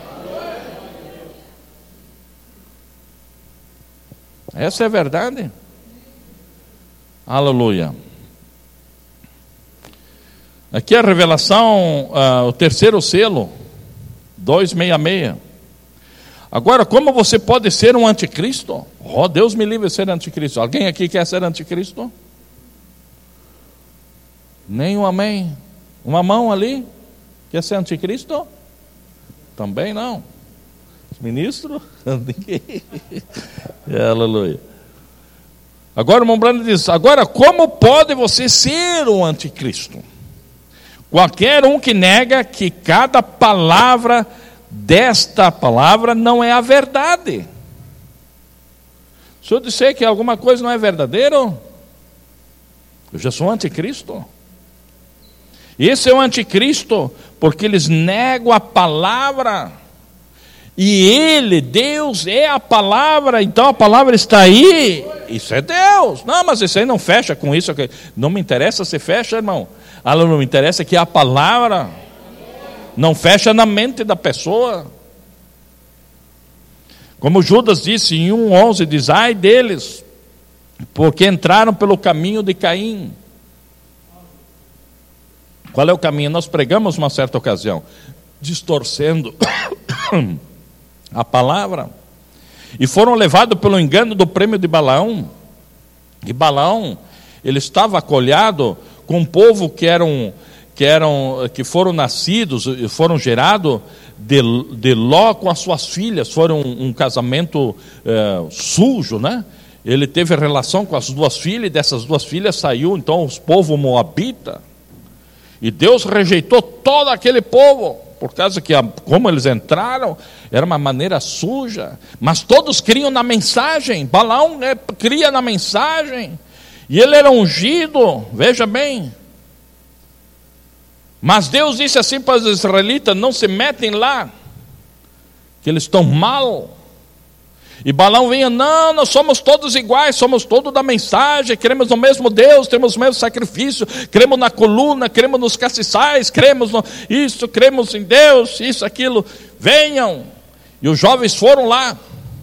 Essa é a verdade. Aleluia. Aqui a revelação, uh, o terceiro selo, duzentos e sessenta e seis. Agora, como você pode ser um anticristo? Oh, Deus me livre de ser anticristo. Alguém aqui quer ser anticristo? Nem um amém. Uma mão ali? Quer ser anticristo? Também não. Ministro? Ninguém. Aleluia. Agora o irmão Branham diz, agora como pode você ser um anticristo? Qualquer um que nega que cada palavra desta palavra não é a verdade. Se eu disser que alguma coisa não é verdadeiro, eu já sou anticristo. Esse é o anticristo, porque eles negam a palavra. E ele, Deus, é a palavra, então a palavra está aí. Isso é Deus. Não, mas isso aí não fecha com isso. Não me interessa se fecha, irmão. Ah, não me interessa que a palavra não fecha na mente da pessoa. Como Judas disse em um onze, diz, ai deles, porque entraram pelo caminho de Caim. Qual é o caminho? Nós pregamos uma certa ocasião, distorcendo a palavra, e foram levados pelo engano do prêmio de Balaão. E Balaão, ele estava acolhado com um povo que eram, que eram, que foram nascidos, foram gerados de, de Ló com as suas filhas. Foram um, um casamento é, sujo, né? Ele teve relação com as duas filhas, e dessas duas filhas saiu então os povos moabita. E Deus rejeitou todo aquele povo, por causa que, como eles entraram, era uma maneira suja. Mas todos criam na mensagem. Balaão, né, cria na mensagem. E ele era ungido, veja bem. Mas Deus disse assim para os israelitas, não se metem lá, que eles estão mal. E Balaão vinha, não, nós somos todos iguais, somos todos da mensagem, cremos no mesmo Deus, temos o mesmo sacrifício, cremos na coluna, cremos nos castiçais, cremos no isso, cremos em Deus, isso, aquilo, venham. E os jovens foram lá.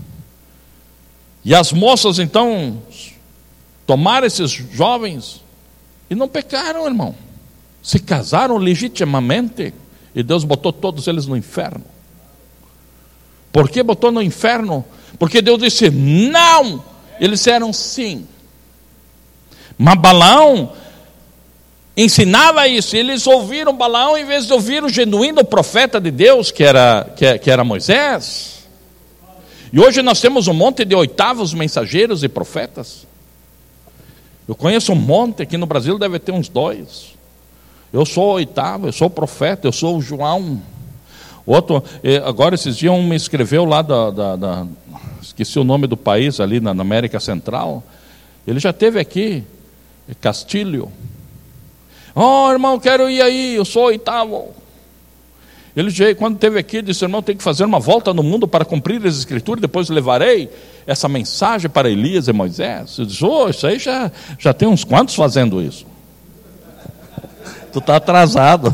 E as moças então tomaram esses jovens e não pecaram, irmão. Se casaram legitimamente e Deus botou todos eles no inferno. Por que botou no inferno? Porque Deus disse não, eles disseram sim. Mas Balaão ensinava isso, eles ouviram Balaão em vez de ouvir o genuíno profeta de Deus, que era, que, que era Moisés. E hoje nós temos um monte de oitavos mensageiros e profetas. Eu conheço um monte, aqui no Brasil deve ter uns dois. Eu sou o oitavo, eu sou o profeta, eu sou o João. Outro, agora esses dias um me escreveu lá da, da, da esqueci o nome do país ali na, na América Central. Ele já esteve aqui, Castilho. Oh, irmão, quero ir aí, eu sou oitavo. Ele já, quando esteve aqui, disse, irmão, tem que fazer uma volta no mundo para cumprir as escrituras, depois levarei essa mensagem para Elias e Moisés. Eu disse, oh, isso aí já, já tem uns quantos fazendo isso. Tu está atrasado.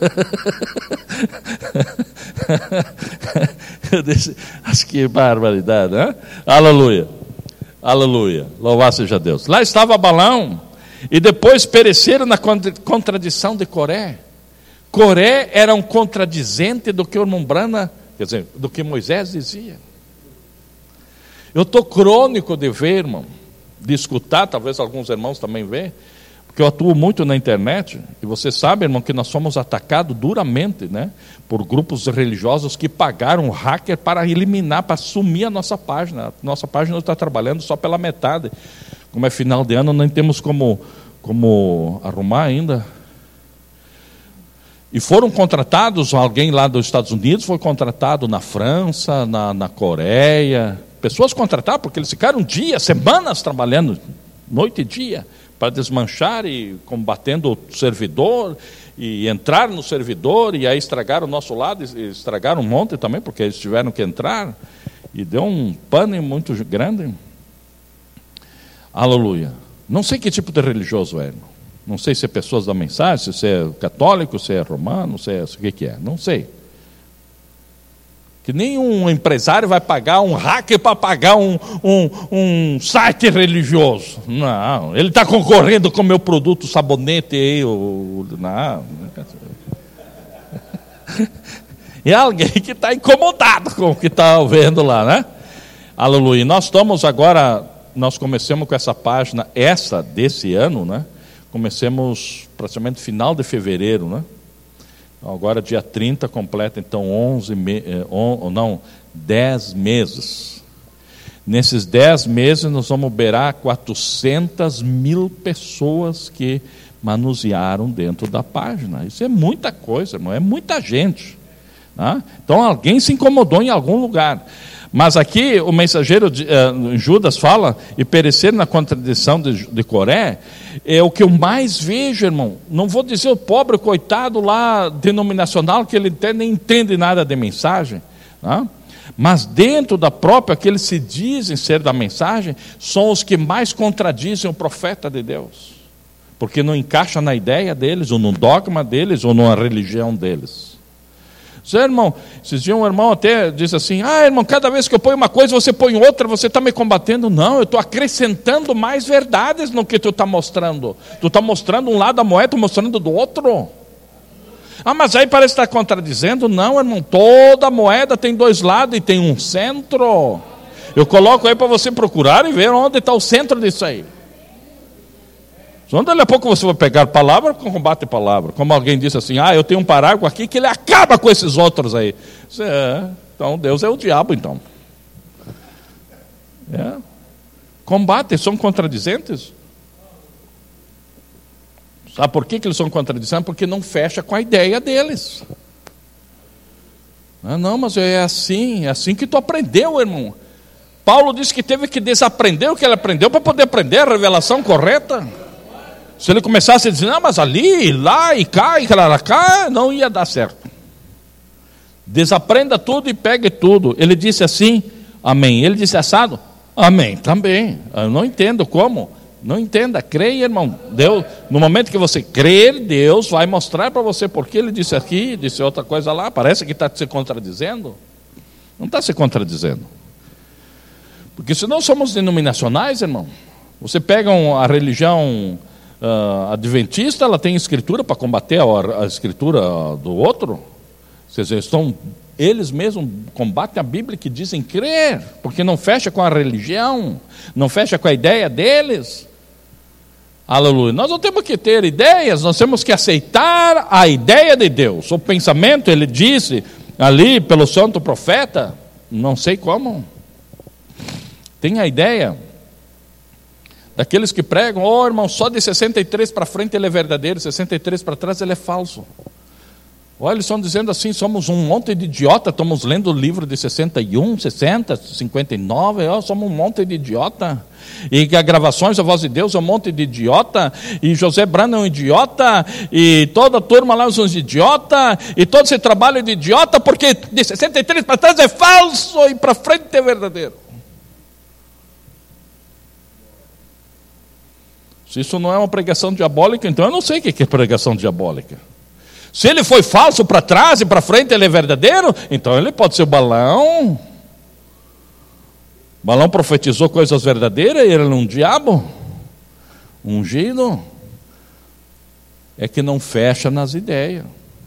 Eu disse, acho que barbaridade, né? Aleluia, aleluia, louvado seja Deus. Lá estava Balaão, e depois pereceram na contradição de Coré. Coré era um contradizente do que o irmão Branham, quer dizer, do que Moisés dizia. Eu estou crônico de ver, irmão, de escutar, talvez alguns irmãos também vejam, porque eu atuo muito na internet, e você sabe, irmão, que nós fomos atacados duramente, né, por grupos religiosos que pagaram um hacker para eliminar, para sumir a nossa página. A nossa página está trabalhando só pela metade. Como é final de ano, não temos como, como arrumar ainda. E foram contratados, alguém lá dos Estados Unidos foi contratado na França, na, na Coreia. Pessoas contratadas, porque eles ficaram dias, semanas trabalhando, noite e dia, para desmanchar e combatendo o servidor, e entraram no servidor, e aí estragaram o nosso lado, e estragaram um monte também, porque eles tiveram que entrar, e deu um pânico muito grande. Aleluia. Não sei que tipo de religioso é, irmão. Não sei se é pessoas da mensagem, se é católico, se é romano, se é o que, que é, não sei. Que nenhum empresário vai pagar um hacker para pagar um, um, um site religioso. Não, ele está concorrendo com o meu produto sabonete aí. Ou, não. E alguém que está incomodado com o que está vendo lá, né? Aleluia. Nós estamos agora, nós começamos com essa página, essa desse ano, né? Comecemos praticamente final de fevereiro, né? Agora dia trinta completa então onze, on, não, dez meses. Nesses dez meses nós vamos beirar quatrocentas mil pessoas que manusearam dentro da página. Isso é muita coisa, irmão, é muita gente, né? Então alguém se incomodou em algum lugar. Mas aqui o mensageiro de, uh, Judas fala, e perecer na contradição de, de Coré, é o que eu mais vejo, irmão. Não vou dizer o pobre coitado lá denominacional, que ele até nem entende nada de mensagem, né? Mas dentro da própria, que eles se dizem ser da mensagem, são os que mais contradizem o profeta de Deus, porque não encaixa na ideia deles, ou no dogma deles, ou na religião deles. Seu irmão, esses dias um irmão até disse assim: ah, irmão, cada vez que eu ponho uma coisa, você põe outra, você está me combatendo. Não, eu estou acrescentando mais verdades no que tu está mostrando. Tu está mostrando um lado da moeda, estou mostrando do outro. Ah, mas aí parece estar contradizendo. Não, irmão, toda moeda tem dois lados e tem um centro. Eu coloco aí para você procurar e ver onde está o centro disso aí. Então, daqui a pouco você vai pegar palavra, combate palavra. Como alguém disse assim: ah, eu tenho um parágrafo aqui que ele acaba com esses outros aí. É, então Deus é o diabo, então. É. Combate, são contradizentes. Sabe por que, que eles são contradizentes? Porque não fecha com a ideia deles. Ah, não, mas é assim, é assim que tu aprendeu, irmão. Paulo disse que teve que desaprender o que ele aprendeu para poder aprender a revelação correta. Se ele começasse a dizer: não, mas ali, lá e cá, e cá, não ia dar certo. Desaprenda tudo e pegue tudo. Ele disse assim, amém. Ele disse assado, amém, também. Eu não entendo como. Não entenda, creia, irmão. Deus, no momento que você crer, Deus vai mostrar para você porque ele disse aqui, disse outra coisa lá. Parece que está se contradizendo. Não está se contradizendo. Porque senão somos denominacionais, irmão. Você pega a religião Uh, adventista, ela tem escritura para combater a, a escritura do outro. Vocês estão, eles mesmos combatem a Bíblia, que dizem crer, porque não fecha com a religião, não fecha com a ideia deles. Aleluia. Nós não temos que ter ideias, nós temos que aceitar a ideia de Deus. O pensamento, ele disse ali pelo santo profeta, não sei como, tem a ideia daqueles que pregam: oh, irmão, só de sessenta e três para frente ele é verdadeiro, sessenta e três para trás ele é falso. Olha, eles estão dizendo assim: somos um monte de idiota, estamos lendo o livro de sessenta e um, sessenta, cinquenta e nove, oh, somos um monte de idiota. E que as gravações da Voz de Deus é um monte de idiota, e José Brandão é um idiota, e toda a turma lá são idiota, e todo esse trabalho é de idiota, porque de sessenta e três para trás é falso e para frente é verdadeiro. Se isso não é uma pregação diabólica, então eu não sei o que é pregação diabólica. Se ele foi falso para trás e para frente ele é verdadeiro, então ele pode ser Balaão. Balaão profetizou coisas verdadeiras e ele é um diabo ungido. É que não fecha nas ideias.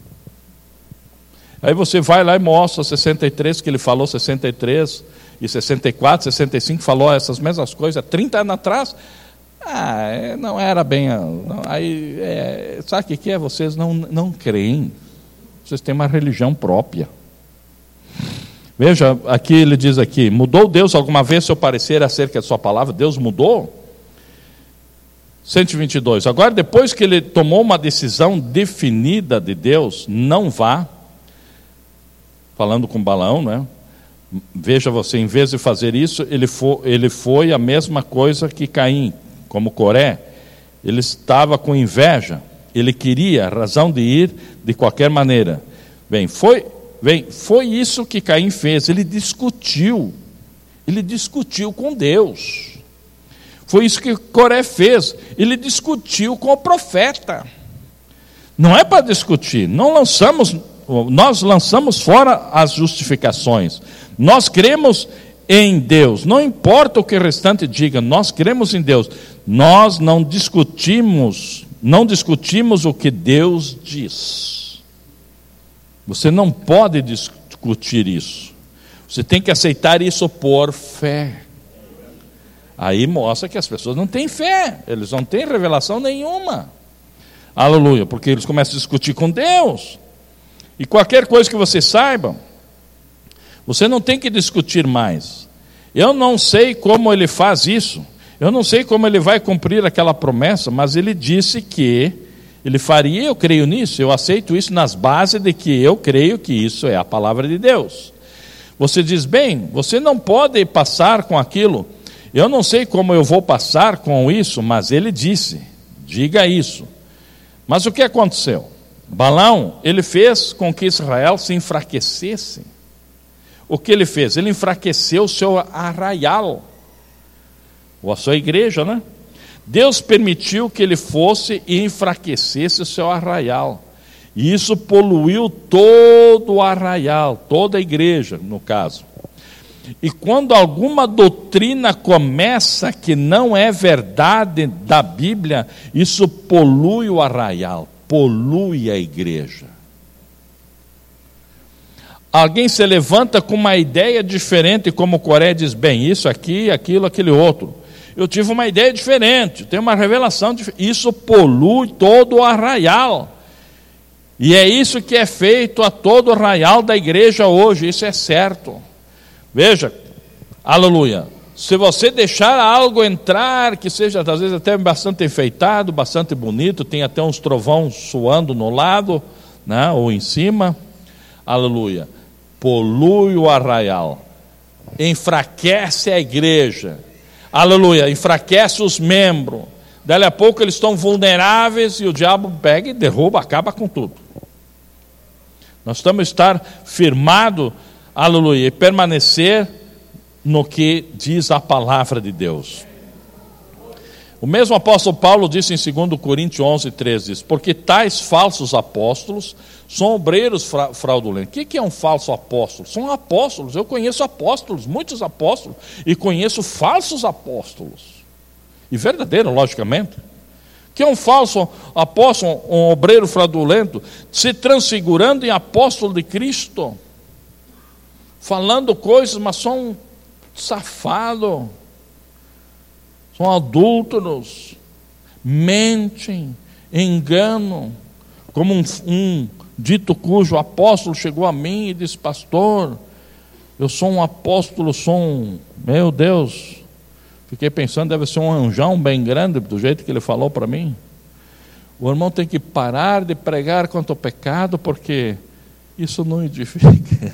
Aí você vai lá e mostra sessenta e três, que ele falou sessenta e três, e sessenta e quatro, sessenta e cinco, falou essas mesmas coisas trinta anos atrás. Ah, não era bem. Não, aí, é, sabe o que, que é? Vocês não, não creem. Vocês têm uma religião própria. Veja, aqui ele diz aqui: mudou Deus alguma vez seu parecer acerca da sua palavra? Deus mudou? cento e vinte e dois. Agora, depois que ele tomou uma decisão definida de Deus, não vá, falando com Balaão, né? Veja você, em vez de fazer isso, ele foi, ele foi a mesma coisa que Caim, como Coré. Ele estava com inveja. Ele queria razão de ir de qualquer maneira. Bem, foi, bem, foi isso que Caim fez. Ele discutiu. Ele discutiu com Deus. Foi isso que Coré fez. Ele discutiu com o profeta. Não é para discutir. Não lançamos, nós lançamos fora as justificações. Nós cremos em Deus. Não importa o que o restante diga. Nós cremos em Deus. Nós não discutimos, não discutimos o que Deus diz. Você não pode discutir isso. Você tem que aceitar isso por fé. Aí mostra que as pessoas não têm fé, eles não têm revelação nenhuma. Aleluia, porque eles começam a discutir com Deus. E qualquer coisa que você saiba, você não tem que discutir mais. Eu não sei como ele faz isso, eu não sei como ele vai cumprir aquela promessa, mas ele disse que ele faria, eu creio nisso, eu aceito isso nas bases de que eu creio que isso é a palavra de Deus. Você diz, bem, você não pode passar com aquilo. Eu não sei como eu vou passar com isso, mas ele disse, diga isso. Mas o que aconteceu? Balaão, ele fez com que Israel se enfraquecesse. O que ele fez? Ele enfraqueceu o seu arraial, ou a sua igreja, né? Deus permitiu que ele fosse e enfraquecesse o seu arraial. E isso poluiu todo o arraial, toda a igreja, no caso. E quando alguma doutrina começa que não é verdade da Bíblia, isso polui o arraial, polui a igreja. Alguém se levanta com uma ideia diferente, como Coré diz, bem, isso aqui, aquilo, aquele outro. Eu tive uma ideia diferente, tenho uma revelação diferente. Isso polui todo o arraial. E é isso que é feito a todo o arraial da igreja hoje, isso é certo. Veja, aleluia, se você deixar algo entrar, que seja às vezes até bastante enfeitado, bastante bonito, tem até uns trovões suando no lado, né, ou em cima, aleluia, polui o arraial, enfraquece a igreja, aleluia, enfraquece os membros, dali a pouco eles estão vulneráveis e o diabo pega e derruba, acaba com tudo. Nós estamos a estar firmados, aleluia, e permanecer no que diz a palavra de Deus. O mesmo apóstolo Paulo disse em dois Coríntios onze, treze, diz, porque tais falsos apóstolos são obreiros fra- fraudulentos. O que, que é um falso apóstolo? São apóstolos, eu conheço apóstolos, muitos apóstolos, e conheço falsos apóstolos, e verdadeiro, logicamente. O que é um falso apóstolo, um obreiro fraudulento, se transfigurando em apóstolo de Cristo, falando coisas, mas são safados, são adúlteros, mentem, enganam, como um, um dito cujo apóstolo chegou a mim e disse, pastor, eu sou um apóstolo, sou um, meu Deus, fiquei pensando, deve ser um anjão bem grande, do jeito que ele falou para mim. O irmão tem que parar de pregar contra o pecado, porque isso não edifica.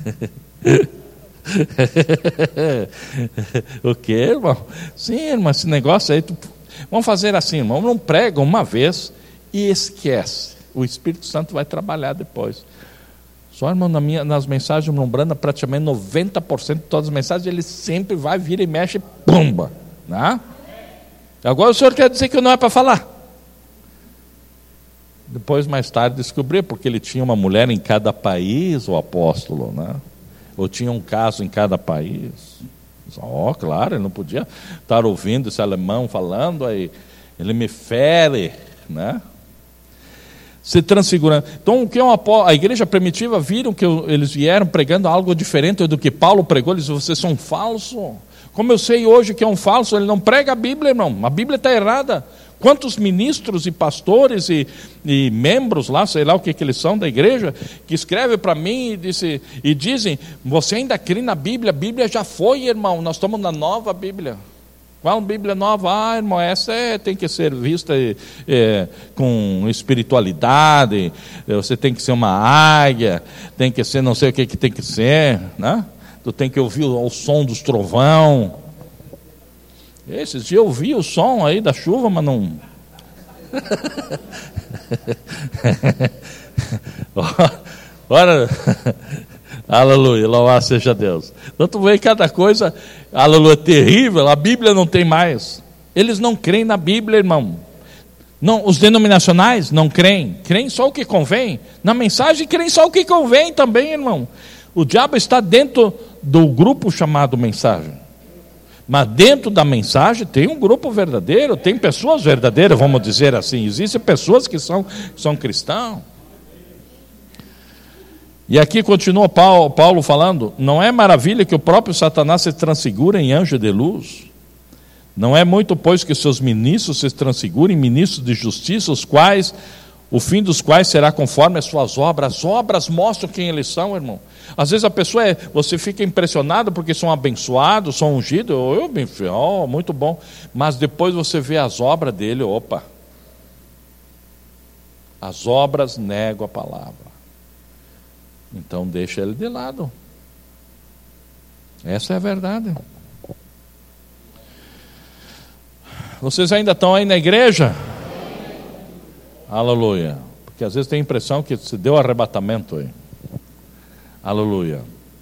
O que, irmão? Sim, irmão, esse negócio aí, tu... vamos fazer assim, irmão, não prega uma vez e esquece, o Espírito Santo vai trabalhar depois. Só, irmão, na minha, nas mensagens de irmão Branda, praticamente noventa por cento de todas as mensagens, ele sempre vai, vira e mexe, pumba, né? Agora o senhor quer dizer que não é para falar? Depois, mais tarde, descobri, porque ele tinha uma mulher em cada país, o apóstolo, né? Ou tinha um caso em cada país. Ó, oh, claro, ele não podia estar ouvindo esse alemão falando, aí ele me fere, né? Se transfigurando. Então, o que é uma, a igreja primitiva, viram que eles vieram pregando algo diferente do que Paulo pregou, eles disseram, vocês são falsos. Como eu sei hoje que é um falso, ele não prega a Bíblia, irmão, a Bíblia está errada. Quantos ministros e pastores e, e membros lá, sei lá o que, que eles são da igreja, que escrevem para mim e, disse, e dizem, você ainda crê na Bíblia? A Bíblia já foi, irmão, nós estamos na nova Bíblia. Qual Bíblia nova? Ah, irmão, essa é, tem que ser vista é, com espiritualidade, você tem que ser uma águia, tem que ser não sei o que, que tem que ser, né? Tu tem que ouvir o, o som dos trovão. Esses dias eu ouvi o som aí da chuva, mas não... Ora, aleluia, louvado seja Deus. Então tu vê cada coisa, aleluia, terrível. A Bíblia não tem mais. Eles não creem na Bíblia, irmão. Não, os denominacionais não creem, creem só o que convém. Na mensagem creem só o que convém também, irmão. O diabo está dentro do grupo chamado mensagem. Mas dentro da mensagem tem um grupo verdadeiro, tem pessoas verdadeiras, vamos dizer assim. Existem pessoas que são, são cristãos. E aqui continua Paulo, Paulo falando: não é maravilha que o próprio Satanás se transfigura em anjo de luz? Não é muito, pois, que seus ministros se transfigurem em ministros de justiça, os quais, o fim dos quais será conforme as suas obras. As obras mostram quem eles são, irmão. Às vezes a pessoa é, você fica impressionado porque são abençoados, são ungidos, eu bem, oh, muito bom. Mas depois você vê as obras dele, opa. As obras negam a palavra. Então deixa ele de lado. Essa é a verdade. Vocês ainda estão aí na igreja? Aleluia. Porque às vezes tem a impressão que se deu arrebatamento aí. Aleluia.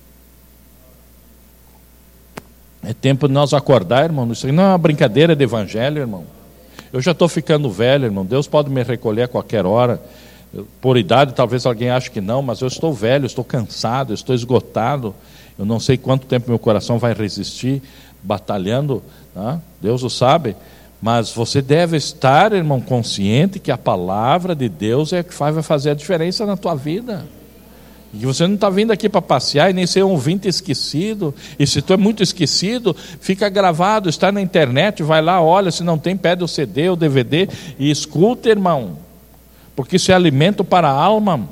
É tempo de nós acordar, irmão. Isso não é uma brincadeira de evangelho, irmão. Eu já estou ficando velho, irmão. Deus pode me recolher a qualquer hora. Por idade, talvez alguém ache que não, mas eu estou velho, estou cansado, estou esgotado. Eu não sei quanto tempo meu coração vai resistir, batalhando, né? Deus o sabe. Mas você deve estar, irmão, consciente que a palavra de Deus é que vai fazer a diferença na tua vida. E que você não está vindo aqui para passear e nem ser um ouvinte esquecido. E se tu é muito esquecido, fica gravado, está na internet, vai lá, olha, se não tem, pede o C D, o D V D e escuta, irmão. Porque isso é alimento para a alma.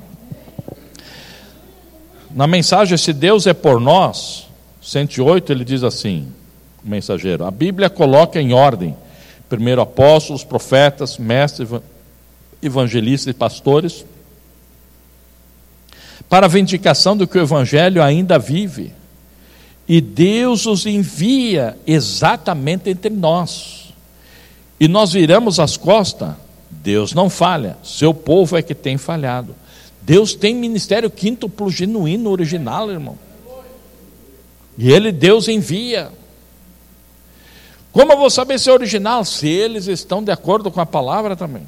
Na mensagem, se Deus é por nós, cento e oito, ele diz assim, o mensageiro: a Bíblia coloca em ordem, primeiro apóstolos, profetas, mestres, evangelistas e pastores, para a vindicação do que o Evangelho ainda vive. E Deus os envia exatamente entre nós. E nós viramos as costas. Deus não falha, seu povo é que tem falhado. Deus tem ministério quíntuplo genuíno, original, irmão. E ele, Deus envia. Como eu vou saber se é original? Se eles estão de acordo com a palavra também.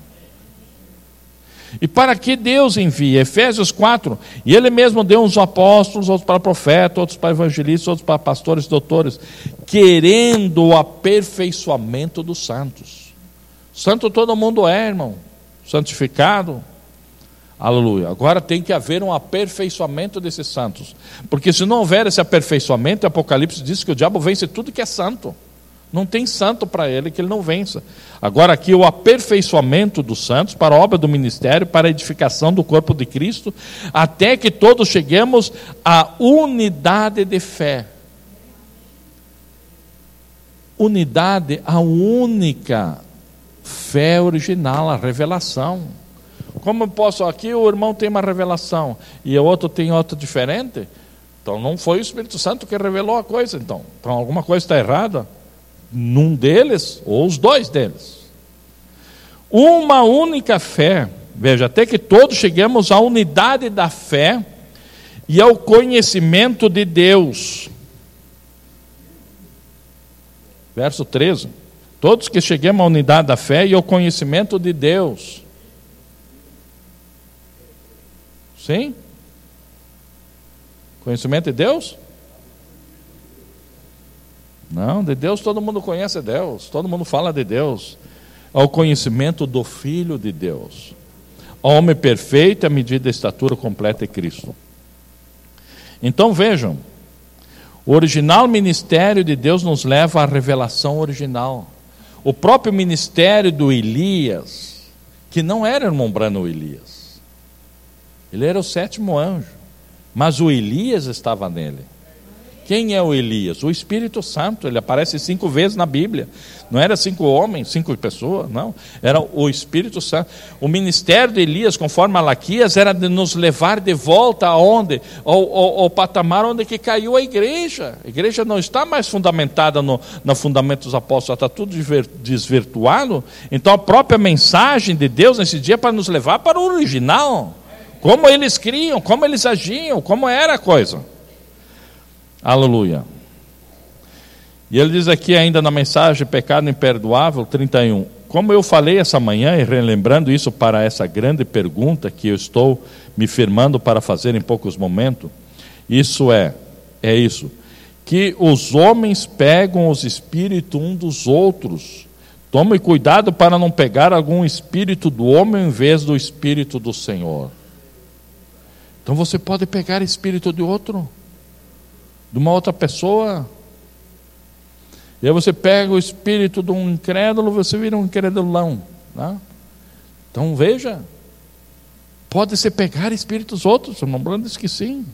E para que Deus envia? Efésios quatro, e ele mesmo deu uns apóstolos, outros para profetas, outros para evangelistas, outros para pastores e doutores, querendo o aperfeiçoamento dos santos. Santo todo mundo é, irmão, santificado, aleluia. Agora tem que haver um aperfeiçoamento desses santos, porque se não houver esse aperfeiçoamento, o Apocalipse diz que o diabo vence tudo que é santo. Não tem santo para ele que ele não vença. Agora aqui o aperfeiçoamento dos santos para a obra do ministério, para a edificação do corpo de Cristo, até que todos cheguemos à unidade de fé. Unidade, a única fé original, a revelação. Como eu posso, aqui o irmão tem uma revelação e o outro tem outra diferente, então não foi o Espírito Santo que revelou a coisa, então, então alguma coisa está errada num deles ou os dois deles. Uma única fé, veja, até que todos cheguemos à unidade da fé e ao conhecimento de Deus. Verso treze. Todos que cheguemos à unidade da fé e ao conhecimento de Deus. Sim? Conhecimento de Deus? Não, de Deus todo mundo conhece Deus, todo mundo fala de Deus. Ao conhecimento do Filho de Deus, ao homem perfeito à medida da estatura completa de Cristo. Então vejam, o original ministério de Deus nos leva à revelação original. O próprio ministério do Elias, que não era irmão Branham Elias, ele era o sétimo anjo, mas o Elias estava nele. Quem é o Elias? O Espírito Santo. Ele aparece cinco vezes na Bíblia. Não era cinco homens, cinco pessoas, não. Era o Espírito Santo. O ministério de Elias, conforme Malaquias, era de nos levar de volta aonde? Ao, ao, ao patamar onde que caiu a igreja. A igreja não está mais fundamentada no, no fundamento dos apóstolos, está tudo desvirtuado. Então a própria mensagem de Deus nesse dia é para nos levar para o original. Como eles criam, como eles agiam, como era a coisa. Aleluia. E ele diz aqui ainda na mensagem Pecado Imperdoável, trinta e um. Como eu falei essa manhã, e relembrando isso para essa grande pergunta que eu estou me firmando para fazer em poucos momentos, isso é, é isso, que os homens pegam os espíritos um dos outros. Tome cuidado para não pegar algum espírito do homem em vez do espírito do Senhor. Então você pode pegar espírito de outro, de uma outra pessoa. E aí você pega o espírito de um incrédulo, você vira um incrédulão, né? Então veja, pode se pegar espíritos outros. O irmão Bruno diz que sim.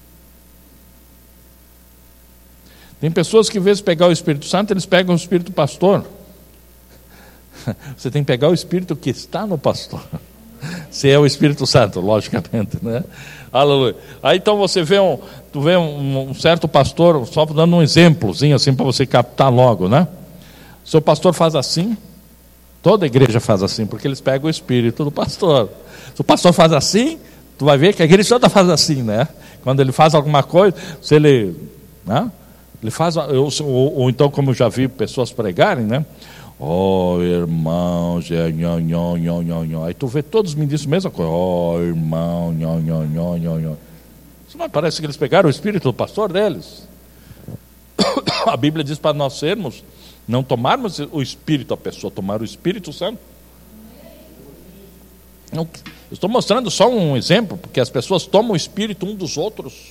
Tem pessoas que, em vez de pegar o Espírito Santo, eles pegam o espírito do pastor. Você tem que pegar o espírito que está no pastor. Se é o Espírito Santo, logicamente, né? Aleluia. Aí então você vê um, tu vê um, um certo pastor, só dando um exemplozinho assim para você captar logo, né? O seu pastor faz assim, toda a igreja faz assim, porque eles pegam o espírito do pastor. Se o pastor faz assim, tu vai ver que a igreja toda faz assim, né? Quando ele faz alguma coisa, se ele, né? Ele faz, ou, ou, ou então, como eu já vi pessoas pregarem, né? Oh, irmãos, é, nho, nho, nho, nho, nho. Aí tu vê todos os ministros a mesma coisa. Oh, irmão, nho, nho, nho, nho, nho. Isso não parece que eles pegaram o espírito do pastor deles. A Bíblia diz para nós sermos, não tomarmos o espírito da pessoa, tomar o Espírito Santo. Eu estou mostrando só um exemplo, porque as pessoas tomam o espírito um dos outros.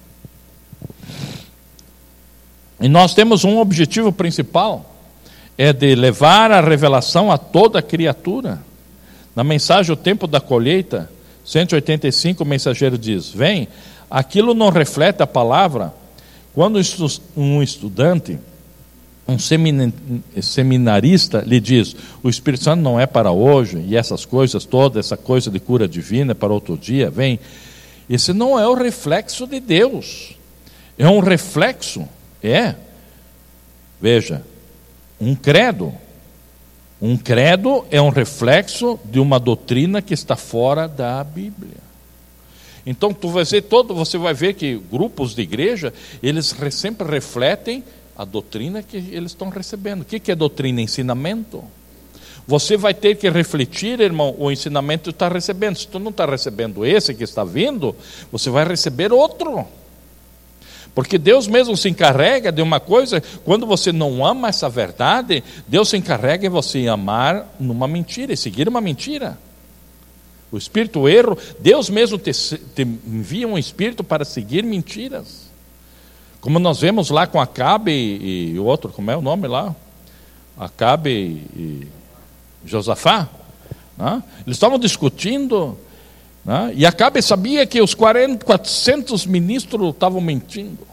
E nós temos um objetivo principal, é de levar a revelação a toda criatura. Na mensagem O Tempo da Colheita, cento e oitenta e cinco, o mensageiro diz: vem, aquilo não reflete a palavra. Quando um estudante, um seminarista lhe diz, o Espírito Santo não é para hoje, e essas coisas todas, essa coisa de cura divina é para outro dia, vem. Esse não é o reflexo de Deus, é um reflexo, é, veja, um credo. Um credo é um reflexo de uma doutrina que está fora da Bíblia. Então tu vai ver todo, você vai ver que grupos de igreja, eles sempre refletem a doutrina que eles estão recebendo. O que é doutrina? Ensinamento. Você vai ter que refletir, irmão, o ensinamento que tu está recebendo. Se tu não está recebendo esse que está vindo, você vai receber outro. Porque Deus mesmo se encarrega de uma coisa, quando você não ama essa verdade, Deus se encarrega de você amar numa mentira e seguir uma mentira. O espírito o erro, Deus mesmo te, te envia um espírito para seguir mentiras. Como nós vemos lá com Acabe e, e o outro, como é o nome lá? Acabe e, e Josafá. Né? Eles estavam discutindo, né? E Acabe sabia que os quarenta, quatrocentos ministros estavam mentindo.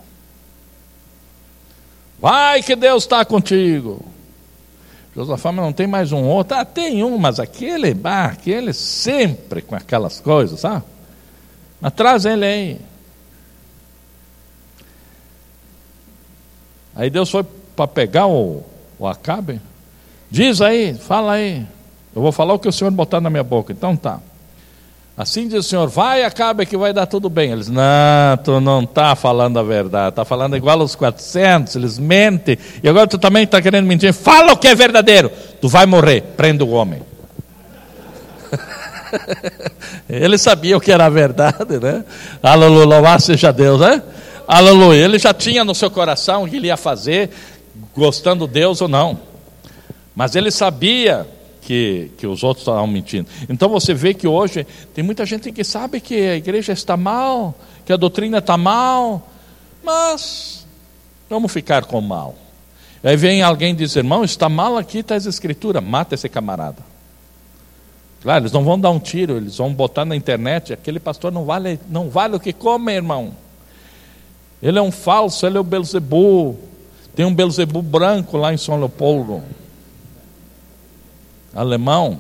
Vai que Deus está contigo. Josafá, mas não tem mais um outro? Ah, tem um, mas aquele, bah, aquele sempre com aquelas coisas, sabe? Mas traz ele aí. Aí Deus foi para pegar o, o Acabe. Diz aí, fala aí. Eu vou falar o que o Senhor botar na minha boca. Então tá. Assim diz o Senhor, vai, Acabe, que vai dar tudo bem. Eles, não, tu não está falando a verdade, está falando igual aos quatrocentos, eles mentem, e agora tu também está querendo mentir. Fala o que é verdadeiro, tu vai morrer, prenda o homem. Ele sabia o que era a verdade, né? Aleluia, louvado seja Deus, né? Aleluia, ele já tinha no seu coração o que ele ia fazer, gostando de Deus ou não. Mas ele sabia Que, que os outros estavam mentindo. Então você vê que hoje tem muita gente que sabe que a igreja está mal, que a doutrina está mal, mas vamos ficar com o mal. Aí vem alguém dizer, irmão, está mal aqui, está as escrituras, mata esse camarada. Claro, eles não vão dar um tiro, eles vão botar na internet, aquele pastor não vale, não vale o que come, irmão. Ele é um falso, ele é o Belzebu. Tem um Belzebu branco lá em São Leopoldo. Alemão.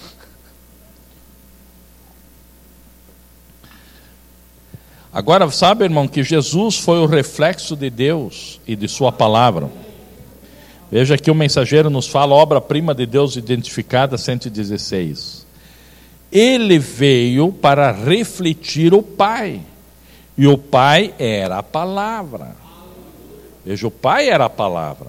Agora, sabe, irmão, que Jesus foi o reflexo de Deus e de sua palavra. Veja que o mensageiro nos fala, obra-prima de Deus identificada, cento e dezesseis. Ele veio para refletir o Pai. E o Pai era a palavra. Veja, o Pai era a palavra.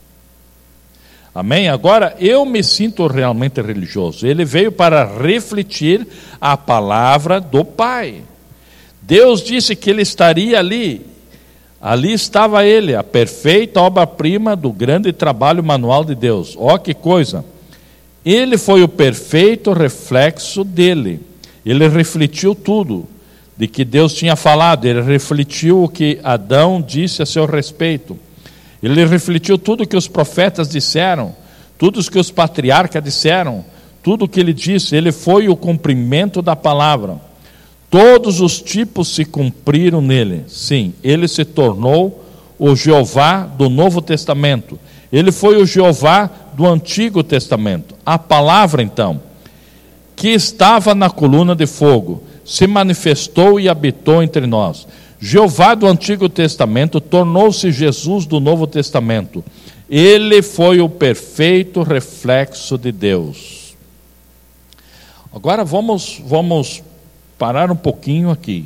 Amém? Agora, eu me sinto realmente religioso. Ele veio para refletir a palavra do Pai. Deus disse que Ele estaria ali. Ali estava Ele, a perfeita obra-prima do grande trabalho manual de Deus. Ó, que coisa! Ele foi o perfeito reflexo dele. Ele refletiu tudo de que Deus tinha falado. Ele refletiu o que Adão disse a seu respeito. Ele refletiu tudo o que os profetas disseram, tudo o que os patriarcas disseram, tudo o que ele disse. Ele foi o cumprimento da palavra. Todos os tipos se cumpriram nele. Sim, ele se tornou o Jeová do Novo Testamento. Ele foi o Jeová do Antigo Testamento. A palavra, então, que estava na coluna de fogo, se manifestou e habitou entre nós. Jeová do Antigo Testamento tornou-se Jesus do Novo Testamento. Ele foi o perfeito reflexo de Deus. Agora vamos, vamos parar um pouquinho aqui.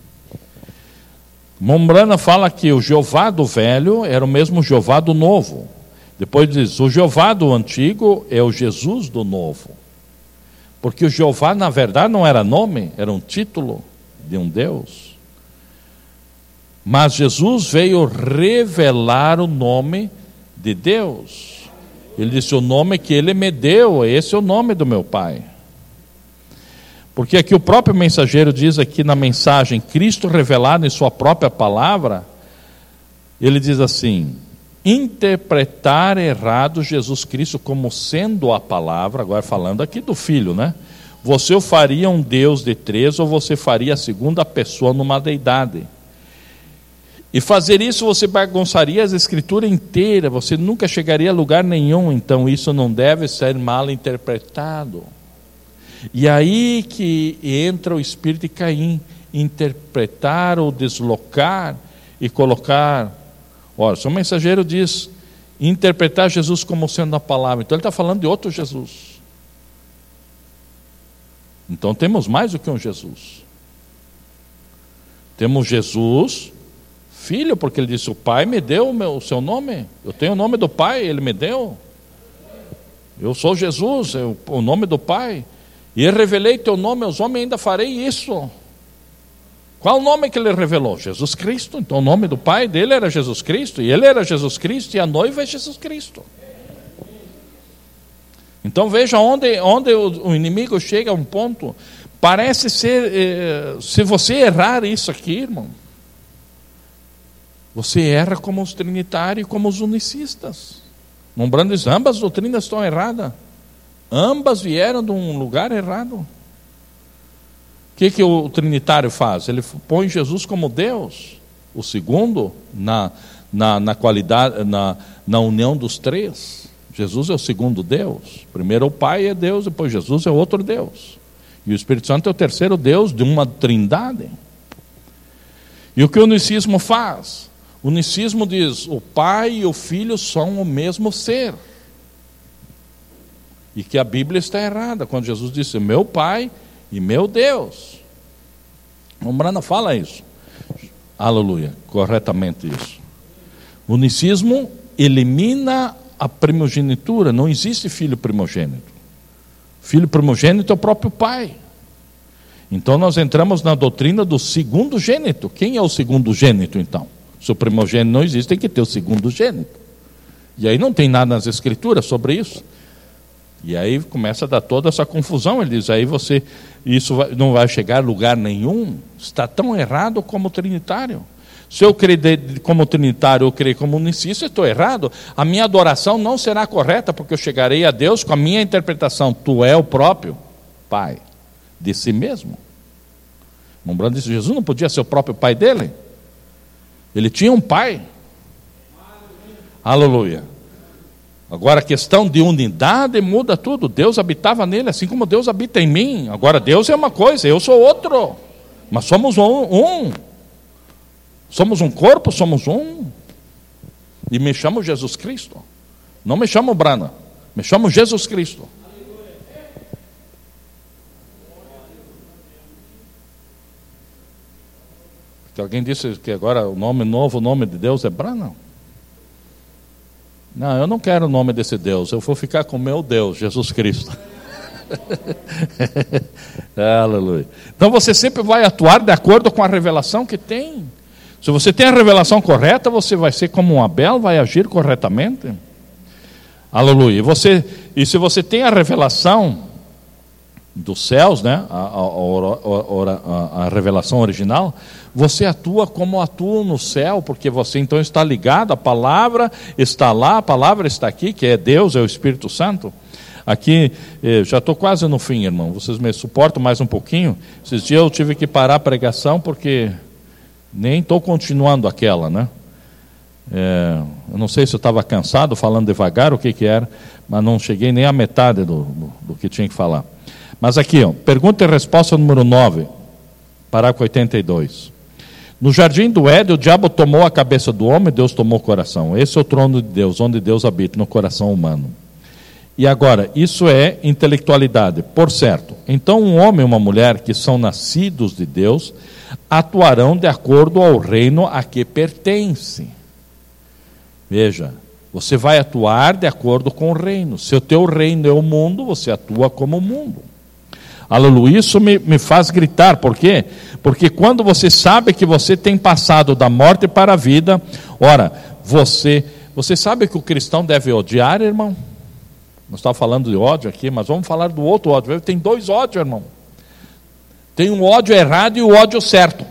Mombrana fala que o Jeová do Velho era o mesmo Jeová do Novo. Depois diz, o Jeová do Antigo é o Jesus do Novo. Porque o Jeová, na verdade, não era nome, era um título de um Deus. Mas Jesus veio revelar o nome de Deus. Ele disse, o nome que Ele me deu, esse é o nome do meu Pai. Porque aqui o próprio mensageiro diz aqui na mensagem, Cristo revelado em sua própria palavra, ele diz assim, interpretar errado Jesus Cristo como sendo a palavra, agora falando aqui do Filho, né? Você o faria um Deus de três ou você faria a segunda pessoa numa deidade. E fazer isso você bagunçaria as escrituras inteiras, você nunca chegaria a lugar nenhum, então isso não deve ser mal interpretado. E aí que entra o espírito de Caim, interpretar ou deslocar e colocar. Ora, se o mensageiro diz interpretar Jesus como sendo a palavra, então ele está falando de outro Jesus. Então temos mais do que um Jesus. Temos Jesus, Filho, porque ele disse, o Pai me deu o, meu, o seu nome, eu tenho o nome do Pai, Ele me deu. Eu sou Jesus, eu, o nome do Pai. E revelei teu nome aos homens, ainda farei isso. Qual o nome que ele revelou? Jesus Cristo. Então o nome do Pai dele era Jesus Cristo, e ele era Jesus Cristo, e a noiva é Jesus Cristo. Então veja onde, onde o, o inimigo chega a um ponto, parece ser, eh, se você errar isso aqui, irmão, você erra como os trinitários e como os unicistas. Lembrando isso, ambas as doutrinas estão erradas. Ambas vieram de um lugar errado. O que, que o trinitário faz? Ele põe Jesus como Deus. O segundo, na, na, na qualidade, na, na união dos três. Jesus é o segundo Deus. Primeiro o Pai é Deus, depois Jesus é outro Deus. E o Espírito Santo é o terceiro Deus de uma trindade. E o que o unicismo faz? O unicismo diz, o Pai e o Filho são o mesmo ser. E que a Bíblia está errada, quando Jesus disse, meu Pai e meu Deus. O Umbrana fala isso. Aleluia, corretamente isso. O unicismo elimina a primogenitura, não existe filho primogênito. Filho primogênito é o próprio Pai. Então nós entramos na doutrina do segundo gênito. Quem é o segundo gênito então? Se o primogênito não existe, tem que ter o segundo gênito. E aí não tem nada nas escrituras sobre isso. E aí começa a dar toda essa confusão. Ele diz, aí você, isso vai, não vai chegar a lugar nenhum. Está tão errado como o trinitário. Se eu crer como trinitário ou crer como unicista, estou errado. A minha adoração não será correta, porque eu chegarei a Deus com a minha interpretação. Tu é o próprio Pai de si mesmo. Lembrando disso, Jesus não podia ser o próprio Pai dele? Ele tinha um pai. Aleluia. Agora a questão de unidade muda tudo. Deus habitava nele, assim como Deus habita em mim. Agora Deus é uma coisa, eu sou outro. Mas somos um. um. Somos um corpo, somos um. E me chamo Jesus Cristo. Não me chamo Brana, me chamo Jesus Cristo. Porque alguém disse que agora o nome novo, o nome de Deus é Brana. Não, eu não quero o nome desse Deus, eu vou ficar com o meu Deus, Jesus Cristo. Aleluia. Então você sempre vai atuar de acordo com a revelação que tem. Se você tem a revelação correta, você vai ser como um Abel, vai agir corretamente. Aleluia. E, você, e se você tem a revelação dos céus, né, a, a, a, a revelação original, você atua como atua no céu, porque você então está ligado, a palavra está lá, a palavra está aqui, que é Deus, é o Espírito Santo. Aqui, já estou quase no fim, irmão, vocês me suportam mais um pouquinho? Esses dias eu tive que parar a pregação, porque nem estou continuando aquela, né? É, eu não sei se eu estava cansado, falando devagar, o que que era, mas não cheguei nem à metade do, do, do que tinha que falar. Mas aqui, ó, pergunta e resposta número nove, parágrafo oitenta e dois. No jardim do Éden, o diabo tomou a cabeça do homem e Deus tomou o coração. Esse é o trono de Deus, onde Deus habita, no coração humano. E agora, isso é intelectualidade, por certo. Então um homem e uma mulher que são nascidos de Deus atuarão de acordo ao reino a que pertence. Veja, você vai atuar de acordo com o reino. Se o teu reino é o mundo, você atua como o mundo. Aleluia, isso me, me faz gritar, por quê? Porque quando você sabe que você tem passado da morte para a vida, ora, você, você sabe que o cristão deve odiar, irmão? Nós estamos falando de ódio aqui, mas vamos falar do outro ódio. Tem dois ódios, irmão. Tem um ódio errado e o ódio certo.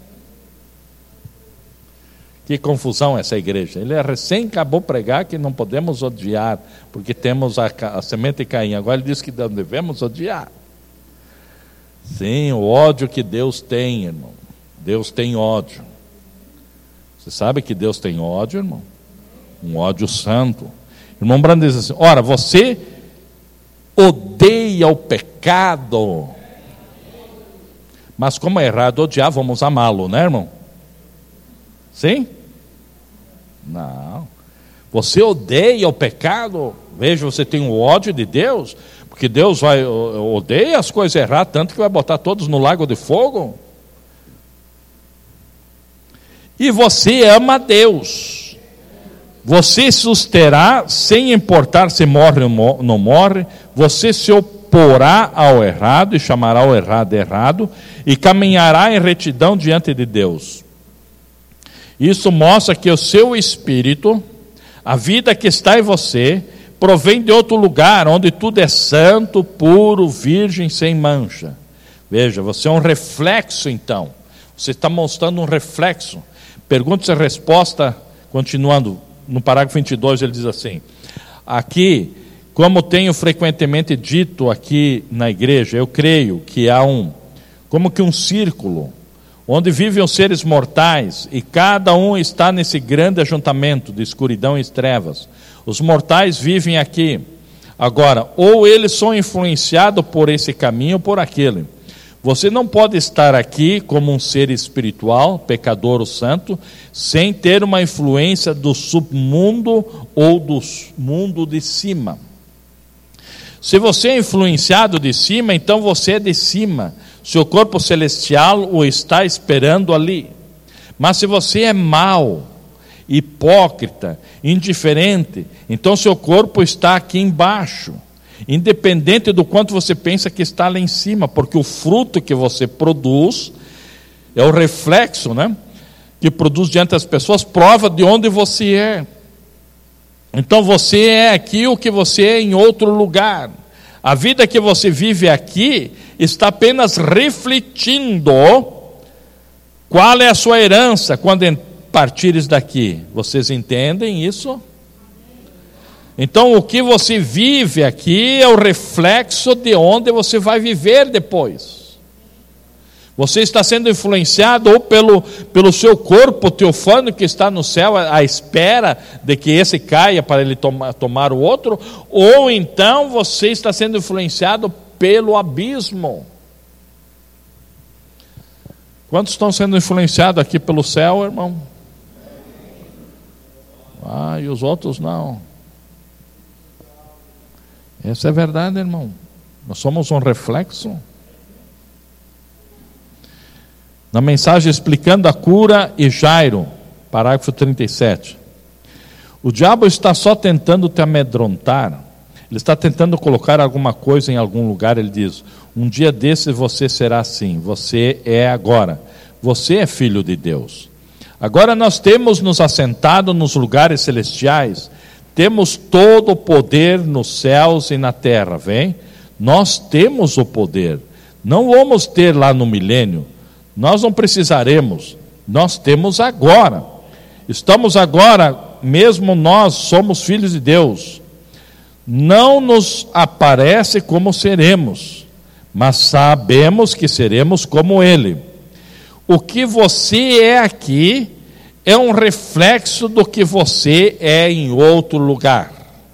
Que confusão essa igreja. Ele recém acabou de pregar que não podemos odiar, porque temos a, a semente de Caim. Agora ele diz que não devemos odiar. Sim, o ódio que Deus tem, irmão. Deus tem ódio. Você sabe que Deus tem ódio, irmão? Um ódio santo. Irmão Brando diz assim, ora, você odeia o pecado. Mas como é errado odiar, vamos amá-lo, né, irmão? Sim? Não. Você odeia o pecado. Veja, você tem o ódio de Deus, porque Deus vai, odeia as coisas erradas, tanto que vai botar todos no lago de fogo. E você ama Deus. Você susterá, sem importar se morre ou não morre, você se oporá ao errado e chamará o errado de errado e caminhará em retidão diante de Deus. Isso mostra que o seu espírito, a vida que está em você, provém de outro lugar, onde tudo é santo, puro, virgem, sem mancha. Veja, você é um reflexo então. Você está mostrando um reflexo. Perguntas e resposta, continuando, no parágrafo vinte e dois ele diz assim, aqui, como tenho frequentemente dito aqui na igreja, eu creio que há um, como que um círculo, onde vivem os seres mortais, e cada um está nesse grande ajuntamento de escuridão e trevas. Os mortais vivem aqui. Agora, ou eles são influenciados por esse caminho ou por aquele. Você não pode estar aqui como um ser espiritual, pecador ou santo, sem ter uma influência do submundo ou do mundo de cima. Se você é influenciado de cima, então você é de cima. Seu corpo celestial o está esperando ali. Mas se você é mau, hipócrita, indiferente, então seu corpo está aqui embaixo. Independente do quanto você pensa que está lá em cima, porque o fruto que você produz é o reflexo, né, que produz diante das pessoas, prova de onde você é. Então você é aqui o que você é em outro lugar. A vida que você vive aqui está apenas refletindo qual é a sua herança quando partires daqui. Vocês entendem isso? Então o que você vive aqui é o reflexo de onde você vai viver depois. Você está sendo influenciado ou pelo, pelo seu corpo teofânico que está no céu à espera de que esse caia para ele toma, tomar o outro, ou então você está sendo influenciado pelo abismo. Quantos estão sendo influenciados aqui pelo céu, irmão? Ah, e os outros não. Essa é a verdade, irmão. Nós somos um reflexo. Na mensagem explicando a cura e Jairo, parágrafo trinta e sete. O diabo está só tentando te amedrontar. Ele está tentando colocar alguma coisa em algum lugar. Ele diz: um dia desse você será assim. Você é agora. Você é filho de Deus. Agora nós temos nos assentado nos lugares celestiais. Temos todo o poder nos céus e na terra. Vem? Nós temos o poder. Não vamos ter lá no milênio. Nós não precisaremos, nós temos agora. Estamos agora, mesmo nós somos filhos de Deus. Não nos aparece como seremos, mas sabemos que seremos como Ele. O que você é aqui é um reflexo do que você é em outro lugar.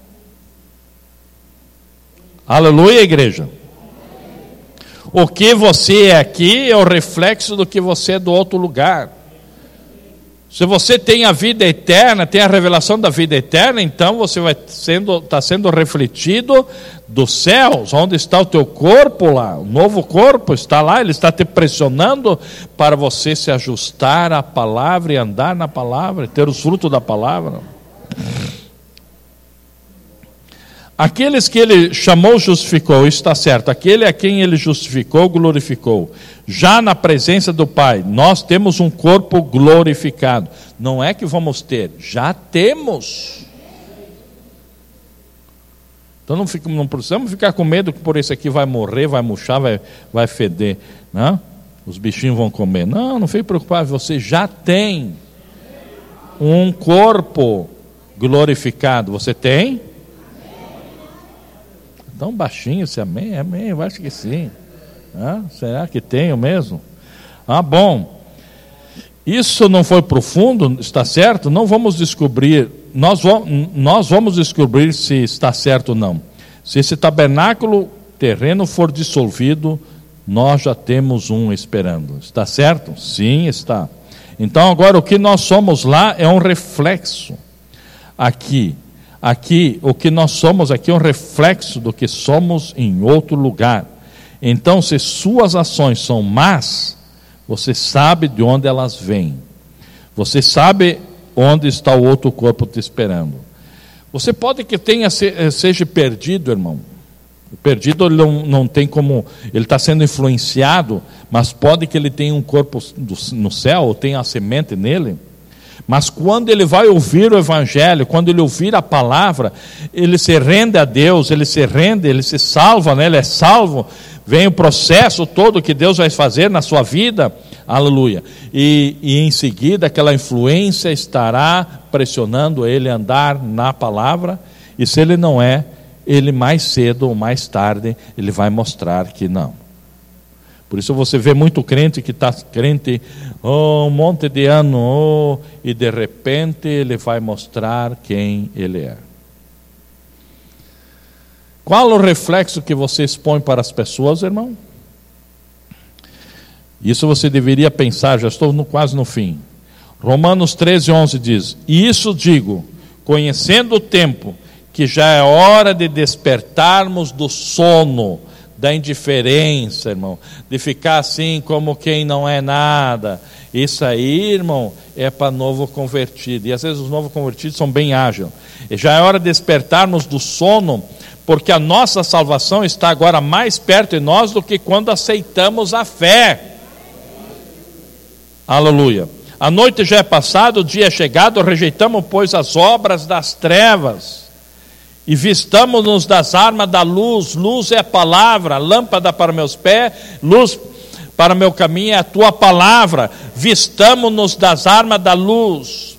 Aleluia, igreja. O que você é aqui é o reflexo do que você é do outro lugar. Se você tem a vida eterna, tem a revelação da vida eterna, então você vai sendo, está sendo refletido dos céus. Onde está o teu corpo lá? O novo corpo está lá, ele está te pressionando para você se ajustar à palavra e andar na palavra, ter os frutos da palavra. Aqueles que ele chamou, justificou, isso está certo. Aquele a quem ele justificou, glorificou. Já na presença do Pai, nós temos um corpo glorificado. Não é que vamos ter, já temos. Então não, fica, não precisamos ficar com medo que por esse aqui vai morrer, vai murchar, vai, vai feder. Não? Os bichinhos vão comer. Não, não fique preocupado, você já tem um corpo glorificado. Você tem? Tão baixinho esse amém, amém, eu acho que sim. Ah, será que tenho mesmo? Ah, bom. Isso não foi profundo, está certo? Não vamos descobrir, nós vamos, nós vamos descobrir se está certo ou não. Se esse tabernáculo terreno for dissolvido, nós já temos um esperando. Está certo? Sim, está. Então agora o que nós somos lá é um reflexo aqui. Aqui, o que nós somos aqui é um reflexo do que somos em outro lugar. Então, se suas ações são más, você sabe de onde elas vêm. Você sabe onde está o outro corpo te esperando. Você pode que tenha, seja perdido, irmão. O perdido ele não, não tem como, ele está sendo influenciado, mas pode que ele tenha um corpo no céu, ou tenha a semente nele. Mas quando ele vai ouvir o Evangelho, quando ele ouvir a palavra, ele se rende a Deus, ele se rende, ele se salva, né? Ele é salvo, vem o processo todo que Deus vai fazer na sua vida, aleluia, e, e em seguida aquela influência estará pressionando ele a andar na palavra, e se ele não é, ele mais cedo ou mais tarde, ele vai mostrar que não. Por isso você vê muito crente que está crente oh, um monte de ano, oh, e de repente ele vai mostrar quem ele é. Qual o reflexo que você expõe para as pessoas, irmão? Isso você deveria pensar, já estou no, quase no fim. Romanos treze, onze diz: e isso digo, conhecendo o tempo, que já é hora de despertarmos do sono, da indiferença, irmão, de ficar assim como quem não é nada. Isso aí, irmão, é para novo convertido. E às vezes os novos convertidos são bem ágeis. E já é hora de despertarmos do sono, porque a nossa salvação está agora mais perto de nós do que quando aceitamos a fé. Aleluia. A noite já é passada, o dia é chegado, rejeitamos, pois, as obras das trevas e vistamos-nos das armas da luz. Luz é a palavra, lâmpada para meus pés, luz para meu caminho é a tua palavra. Vistamos-nos das armas da luz,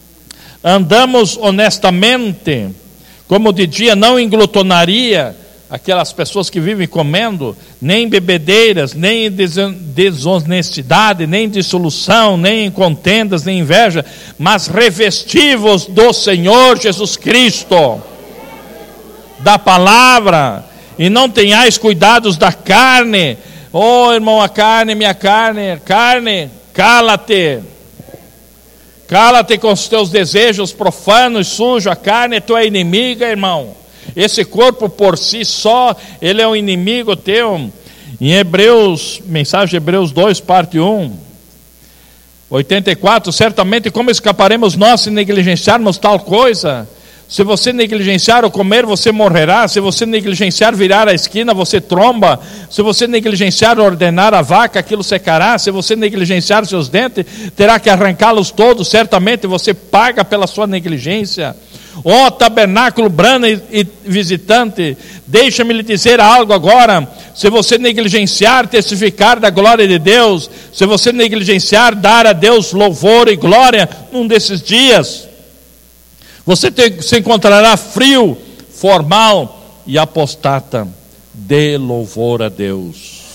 andamos honestamente, como de dia, não em glutonaria. aquelas pessoas que vivem comendo, nem bebedeiras, nem desonestidade, nem dissolução, nem contendas, nem inveja, mas revestivos do Senhor Jesus Cristo, da palavra, e não tenhais cuidados da carne. Oh, irmão, a carne, minha carne, carne, cala-te. Cala-te com os teus desejos profanos, sujos. A carne é tua inimiga, irmão. Esse corpo por si só, ele é um inimigo teu. Em Hebreus, mensagem de Hebreus dois, parte um, oitenta e quatro, certamente como escaparemos nós se negligenciarmos tal coisa? Se você negligenciar o comer, você morrerá. Se você negligenciar virar a esquina, você tromba. Se você negligenciar ordenar a vaca, aquilo secará. Se você negligenciar seus dentes, terá que arrancá-los todos. Certamente você paga pela sua negligência. Ó tabernáculo brando e visitante, deixa-me lhe dizer algo agora. Se você negligenciar testificar da glória de Deus, se você negligenciar dar a Deus louvor e glória num desses dias, você te, se encontrará frio, formal e apostata. Dê louvor a Deus.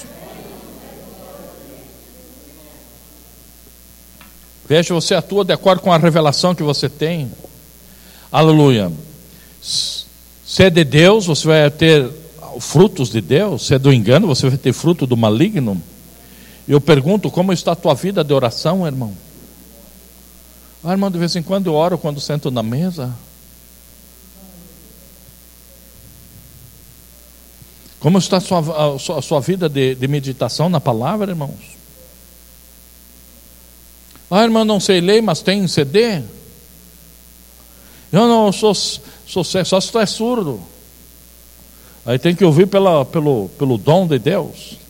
Veja, você atua de acordo com a revelação que você tem. Aleluia. Se é de Deus, você vai ter frutos de Deus. Se é do engano, você vai ter fruto do maligno. Eu pergunto, como está a tua vida de oração, irmão? Ah, irmão, de vez em quando eu oro quando sento na mesa. Como está a sua, a sua, a sua vida de, de meditação na palavra, irmãos? Ah, irmão, não sei ler, mas tem C D. Eu não sou, sou só se tu é surdo. Aí tem que ouvir pela, pelo, pelo dom de Deus.